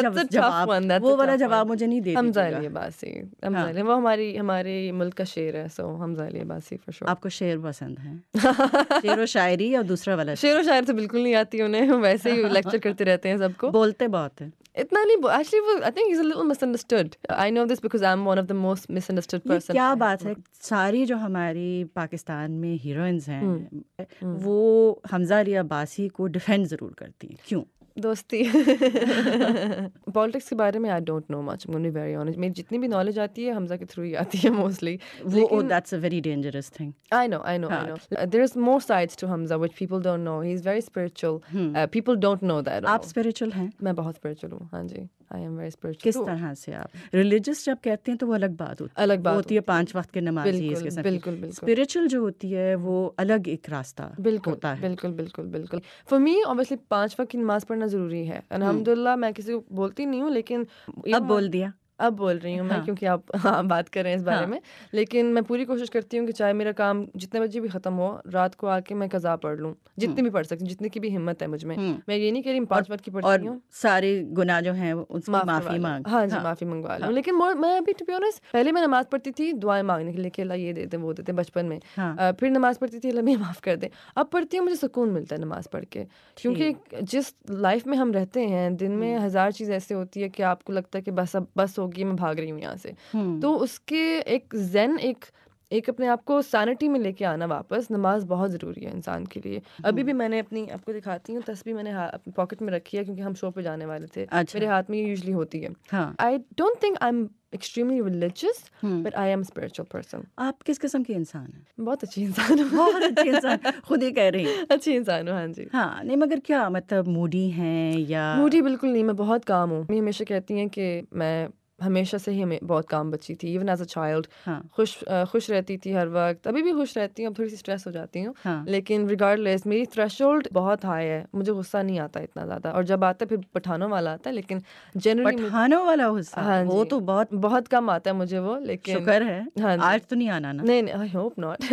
وہ والا جواب مجھے نہیں دے. حمزہ علی عباسی, وہ ہمارے ملک کا شعر ہے. سو حمزہ علی عباسی فور شور. آپ کو شعر پسند ہے؟ شعر و شاعری یا دوسرا والا؟ شعر و شاعری تو بالکل نہیں آتی انہیں, ویسے ہی لیکچر کرتے رہتے ہیں سب کو. بولتے بہت ہیں اتنا نہیں. Actually, I think he's a little misunderstood. I know this because I'm one of the most misunderstood person. کیا بات ہے, ساری جو ہماری پاکستان میں ہیروئنز ہیں وہ حمزہ علی عباسی کو ڈیفینڈ ضرور کرتی ہیں, کیوں؟ دوستی. پالیٹکس کے بارے میں I don't know much, I'm very honest. میری جتنی بھی نالج آتی ہے حمزہ کے تھرو ہی آتی ہے mostly. That's a very dangerous thing. I know. There's more sides to Hamza which people don't know. He's very spiritual. People don't know that. آپ spiritual ہیں؟ میں بہت spiritual ہوں. ہاں جی, I am very spiritual. کس طرح سے آپ ریلیجس جب کہتے ہیں تو وہ الگ بات ہوتی ہے 5 وقت کے نمازی. بالکل. اسپرچل جو ہوتی ہے وہ الگ ایک راستہ ہوتا ہے. بالکل. For me obviously 5 وقت کی نماز پڑھنا ضروری ہے. الحمدللہ میں کسی کو بولتی نہیں ہوں, لیکن اب بول دیا, اب بول رہی ہوں میں, کیونکہ آپ بات کر رہے ہیں اس بارے میں. لیکن میں پوری کوشش کرتی ہوں کہ چاہے میرا کام جتنے بجے بھی ختم ہو, رات کو آ کے میں قضا پڑھ لوں, جتنی بھی پڑھ سکتی ہوں, جتنی کی بھی ہمت ہے مجھ میں. میں یہ نہیں کہہ رہی 5 وقت کی پڑھتی ہوں, سارے گناہ جو ہیں اس کی معافی مانگ. ہاں جی, معافی منگوا لوں. لیکن میں ابھی ٹو بی آنیسٹ پہلے میں نماز پڑھتی تھی دعائیں مانگنے کے لیے کہ اللہ یہ دے دے وہ دے دے بچپن میں. پھر نماز پڑھتی تھی اللہ مجھے معاف کر دے. اب پڑھتی ہوں, مجھے سکون ملتا ہے نماز پڑھ کے, کیونکہ جس لائف میں ہم رہتے ہیں دن میں 1000 چیز ایسے ہوتی ہے کہ آپ کو لگتا ہے کہ بس اب بس ہوگی, میں بھاگ رہی ہوں یہاں سے. تو اس کے ایک زین ایک اپنے آپ کو سینٹی میں لے کے آنا واپس, نماز بہت ضروری ہے انسان کے لیے. ابھی بھی میں نے اپنی آپ کو دکھاتی ہوں تسبیح, میں نے اپنی پاکٹ میں رکھی ہے کیونکہ ہم شو پہ جانے والے تھے. میرے ہاتھ میں یہ یوزلی ہوتی ہے. I don't think I am extremely religious, but I am a spiritual person. آپ کس قسم کے انسان ہیں؟ بہت اچھی انسان ہوں. بہت اچھی انسان, خود ہی کہہ رہی ہیں اچھی انسان ہوں. ہاں جی. ہاں نہیں, مگر کیا مطلب موڈی ہیں یا؟ موڈی بالکل نہیں, میں بہت کام ہوں. میں ہمیشہ کہتی ہیں کہ میں ہمیشہ سے ہی ہمیں بہت کام بچی تھی. ایون ایز اے چائلڈ خوش رہتی تھی ہر وقت. ابھی بھی خوش رہتی ہوں, اب تھوڑی سی اسٹریس ہو جاتی ہوں, لیکن ریگارڈلیس میری تھریشولڈ بہت ہائی ہے. مجھے غصہ نہیں آتا اتنا زیادہ, اور جب آتا ہے پھر پٹھانوں والا آتا ہے, لیکن جنرلی پٹھانوں والا غصہ وہ تو بہت کم آتا ہے مجھے وہ. لیکن شکر ہے آج تو نہیں آنا نا. نہیں آئی ہوپ ناٹ.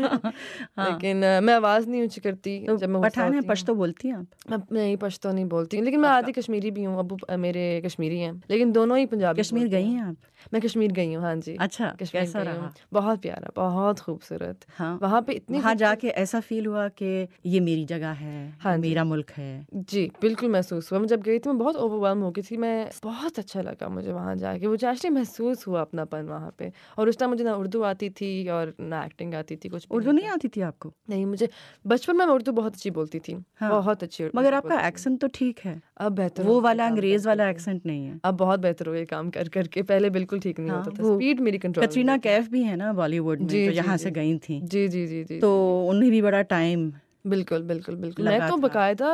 لیکن میں آواز نہیں اونچی کرتی جب میں پٹھان ہے. پشتو بولتی ہیں آپ؟ نہیں پشتو نہیں بولتی, لیکن میں آدھی کشمیری بھی ہوں. ابو میرے کشمیری ہیں, لیکن دونوں ہی پنجابی. کشمیر گئی ہیں آپ؟ میں کشمیر گئی ہوں. ہاں جی. اچھا, کیسا رہا؟ بہت پیارا, بہت خوبصورت. وہاں پہ اتنی, وہاں جا کے ایسا فیل ہوا کہ یہ میری جگہ ہے, میرا ملک ہے؟ جی بالکل محسوس ہوا. میں جب گئی تھی میں بہت اوور ویلم ہو گئی تھی. میں بہت اچھا لگا مجھے وہاں جا کے. مجھے ایکچولی محسوس ہوا اپنا پن وہاں پہ. اور اس ٹائم مجھے نہ اردو آتی تھی اور نہ ایکٹنگ آتی تھی. کچھ اردو نہیں آتی تھی آپ کو؟ نہیں, مجھے بچپن میں اردو بہت اچھی بولتی تھی, بہت اچھی. مگر آپ کا ایکسنٹ تو ٹھیک ہے اب بہتر, وہ والا انگریز والا ایکسنٹ نہیں ہے. اب بہت بہتر ہو یہ کام کر کے. پہلے بالکل ٹھیک نہیں ہوتا تھا. اسپیڈ میری کنٹرول. کترینہ کیف بھی ہے نا بالی ووڈ میں, تو یہاں سے گئی تھیں. جی جی جی جی. تو انہیں بھی بڑا ٹائم. بالکل بالکل بالکل. میں تو باقاعدہ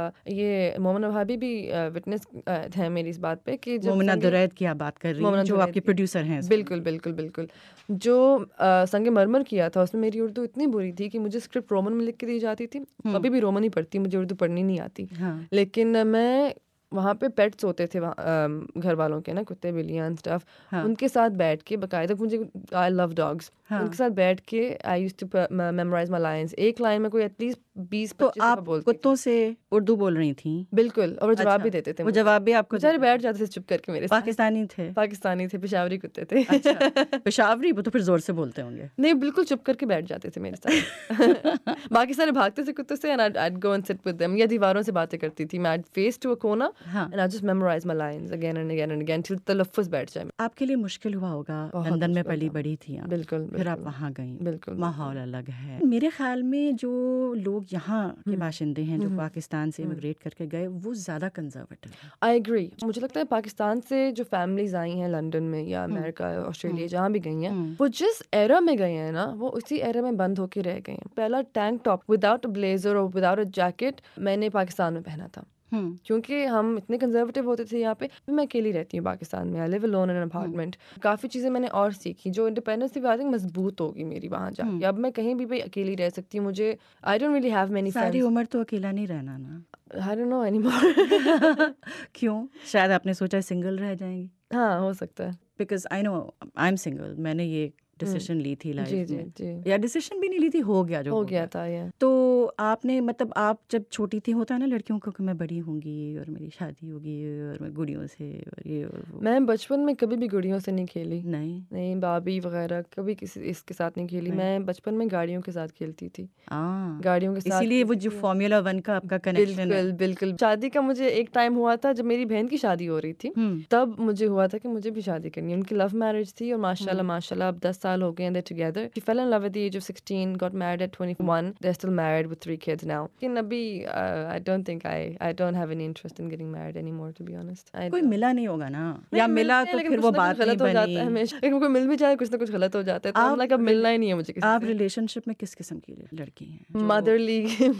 یہ مومنہ بھابی بھی وٹنس ہیں میری اس بات پہ کہ مومنہ درید کی آپ بات کر رہی ہیں جو آپ کے پروڈیوسر ہیں. بالکل بالکل بالکل. جو سنگ مرمر کیا تھا اس میں میری اردو اتنی بری تھی کہ مجھے اسکرپٹ رومن میں لکھ کے دی جاتی تھی. ابھی بھی رومن ہی پڑھتی, مجھے اردو پڑھنی نہیں آتی. لیکن میں وہاں پہ پیٹس ہوتے تھے گھر والوں کے نا, کتے بلیاں اسٹف, ان کے ساتھ بیٹھ کے باقاعدہ, مجھے آئی لو ڈاگس, ان کے ساتھ بیٹھ کے I used to memorize my lines. ایک لائن میں کوئی ایٹ لیسٹ 20-25 آپ کتوں سے اردو بول رہی تھیں؟ بالکل, اور جواب بھی دیتے تھے. وہ جواب بھی آپ کو بیچارے بیٹھ جاتے تھے چپ کر کے میرے. پاکستانی تھے؟ پاکستانی تھے, پشاوری کتے تھے. پشاوری, وہ تو پھر زور سے بولتے ہوں گے. نہیں بالکل چپ کر کے بیٹھ جاتے تھے میرے ساتھ. باقی سارے بھاگتے تھے کتوں سے, and I'd go and sit with them. یا دیواروں سے باتیں کرتی تھی میں. I'd face to a corner and I'd just memorize my lines again and again and again till تلفظ بیٹھ جائے. آپ کے لیے مشکل ہوا ہوگا, لندن میں پلی بڑی تھی آپ. بالکل. پھر آپ وہاں گئیں. بالکل. ماحول الگ ہے. میرے خیال میں جو لوگ یہاں کے باشندے ہیں جو پاکستان سے امیگریٹ کر کے گئے وہ زیادہ کنزرویٹو ہیں. I agree. مجھے لگتا ہے پاکستان سے جو فیملیز آئی ہیں لندن میں یا امریکہ آسٹریلیا جہاں بھی گئی ہیں, وہ جس ایرا میں گئے ہیں نا, وہ اسی ایرا میں بند ہو کے رہ گئے ہیں. پہلا tank top without a blazer اور وداؤٹ اے جیکٹ میں نے پاکستان میں پہنا تھا, کیونکہ ہم اتنے کنزرویٹو ہوتے تھے یہاں پہ. میں اکیلی رہتی ہوں پاکستان میں. I live alone in an apartment. کافی چیزیں میں نے اور سیکھی جو انڈیپینڈنس تھی, آئی تھنک مضبوط ہوگی میری وہاں جا کے. اب میں کہیں بھی اکیلی رہ سکتی ہوں. مجھے I don't really have many friends. ساری عمر تو اکیلا نہیں رہنا نا. I don't know anymore. کیوں؟ شاید آپ نے سوچا سنگل رہ جائیں گی. ہاں ہو سکتا ہے. Because I know I'm single. میں نے یہ ڈیسیشن لی تھی لائف میں, یا ڈیسیشن بھی نہیں لی تھی, ہو گیا جو ہو گیا تھا. تو آپ نے مطلب آپ جب چھوٹی تھی, ہوتا ہے نا لڑکیوں کو کہ میں بڑی ہوں گی اور میری شادی ہوگی اور میں گڑیوں سے اور یہ اور وہ. میں بچپن میں کبھی بھی گڑیوں سے نہیں کھیلی. نہیں بابی وغیرہ کبھی کسی اس کے ساتھ نہیں کھیلی. میں بچپن میں گاڑیوں کے ساتھ کھیلتی تھی. گاڑیوں کے ساتھ, اسی لیے وہ جو فارمولا 1 کا آپ کا کنیکشن. بالکل بالکل. شادی کا مجھے ایک ٹائم ہوا تھا جب میری بہن کی شادی ہو رہی تھی, تب مجھے ہوا تھا کہ مجھے بھی شادی کرنی ہے. ان کی لو میرج تھی اور ماشاء اللہ اب 10 سال ہو گئے ہیں together. She fell in love at the age of 16, got married at 21. They're still married with 3 kids now. Lekin abhi I don't think I don't have any interest in getting married anymore, to be honest. کوئی ملا نہیں ہوگا نا, یا ملا تو پھر وہ بات غلط ہو جاتا ہے ہمیشہ. لیکن کوئی مل بھی جائے کچھ نہ کچھ غلط ہو جاتا ہے, تو ہم اب ملنا ہی نہیں ہے مجھے کسی سے. آپ ریلیشن شپ میں کس قسم کی لڑکی ہیں؟ مدرلی.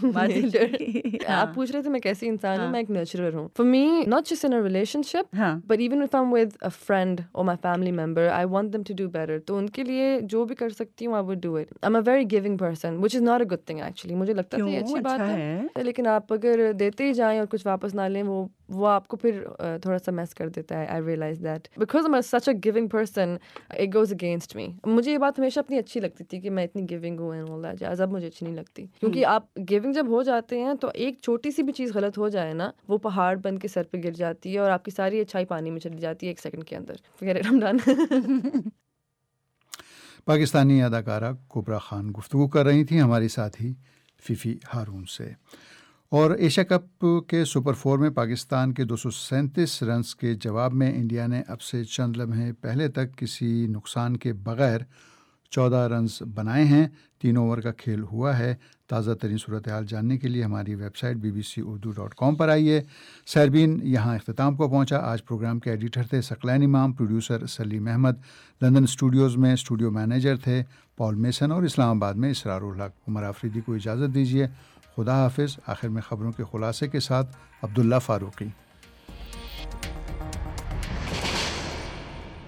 آپ پوچھ رہے تھے میں کیسی انسان ہوں. میں ایک نرچرر ہوں. For me, not just in a relationship, but even if I'm with a friend or my family member, I want them to do better. تو ان کے لیے جو بھی کر سکتی ہوں I would do it. I'm a very giving person, which is not a good thing actually. مجھے لگتا ہے یہ اچھی بات ہے, لیکن آپ اگر دیتے ہی جائیں اور کچھ واپس نہ لیں, وہ آپ کو پھر تھوڑا سا میس کر دیتا ہے. I realize that because I'm such a giving person, it goes against me. مجھے یہ بات ہمیشہ اپنی اچھی لگتی تھی کہ میں اتنی giving ہوں and all that. اب مجھے اچھی نہیں لگتی, کیونکہ آپ giving جب ہو جاتے ہیں تو ایک چھوٹی سی بھی چیز غلط ہو جائے نا, وہ پہاڑ بن کے سر پہ گر جاتی ہے اور آپ کی ساری اچھائی پانی میں چلی جاتی ہے 1 سیکنڈ کے اندر. فگر رمضان. پاکستانی اداکارہ کبرا خان گفتگو کر رہی تھیں ہماری ساتھی فیفی ہارون سے. اور ایشیا کپ کے سپر 4 میں پاکستان کے 237 رنز کے جواب میں انڈیا نے اب سے چند لمحے پہلے تک کسی نقصان کے بغیر 14 رنز بنائے ہیں. 3 اوور کا کھیل ہوا ہے. تازہ ترین صورتحال جاننے کے لیے ہماری ویب سائٹ bbcurdu.com پر آئیے. سیربین یہاں اختتام کو پہنچا. آج پروگرام کے ایڈیٹر تھے Saqlain Imam, producer Saleem Ahmed, London studios میں اسٹوڈیو مینیجر تھے پال میسن, اور اسلام آباد میں اسرار الحق. عمر آفریدی کو اجازت دیجیے. خدا حافظ. آخر میں خبروں کے خلاصے کے ساتھ عبداللہ فاروقی.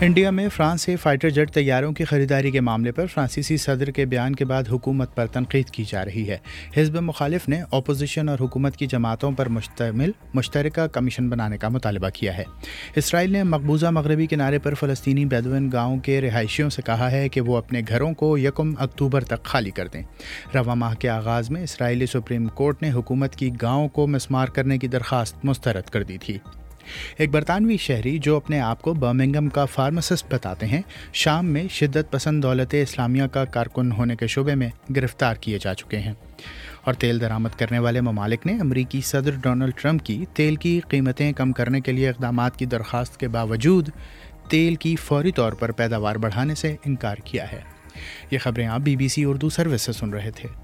انڈیا میں فرانس سے فائٹر جیٹ طیاروں کی خریداری کے معاملے پر فرانسیسی صدر کے بیان کے بعد حکومت پر تنقید کی جا رہی ہے۔ حزب مخالف نے اپوزیشن اور حکومت کی جماعتوں پر مشتمل مشترکہ کمیشن بنانے کا مطالبہ کیا ہے۔ اسرائیل نے مقبوضہ مغربی کنارے پر فلسطینی بیدوین گاؤں کے رہائشیوں سے کہا ہے کہ وہ اپنے گھروں کو 1 اکتوبر تک خالی کر دیں۔ رواں ماہ کے آغاز میں اسرائیلی سپریم کورٹ نے حکومت کی گاؤں کو مسمار کرنے کی درخواست مسترد کر دی تھی۔ ایک برطانوی شہری جو اپنے آپ کو برمنگھم کا فارماسسٹ بتاتے ہیں، شام میں شدت پسند دولت اسلامیہ کا کارکن ہونے کے شبے میں گرفتار کیے جا چکے ہیں۔ اور تیل درآمد کرنے والے ممالک نے امریکی صدر ڈونلڈ ٹرمپ کی تیل کی قیمتیں کم کرنے کے لیے اقدامات کی درخواست کے باوجود تیل کی فوری طور پر پیداوار بڑھانے سے انکار کیا ہے۔ یہ خبریں آپ BBC اردو سروس سے سن رہے تھے۔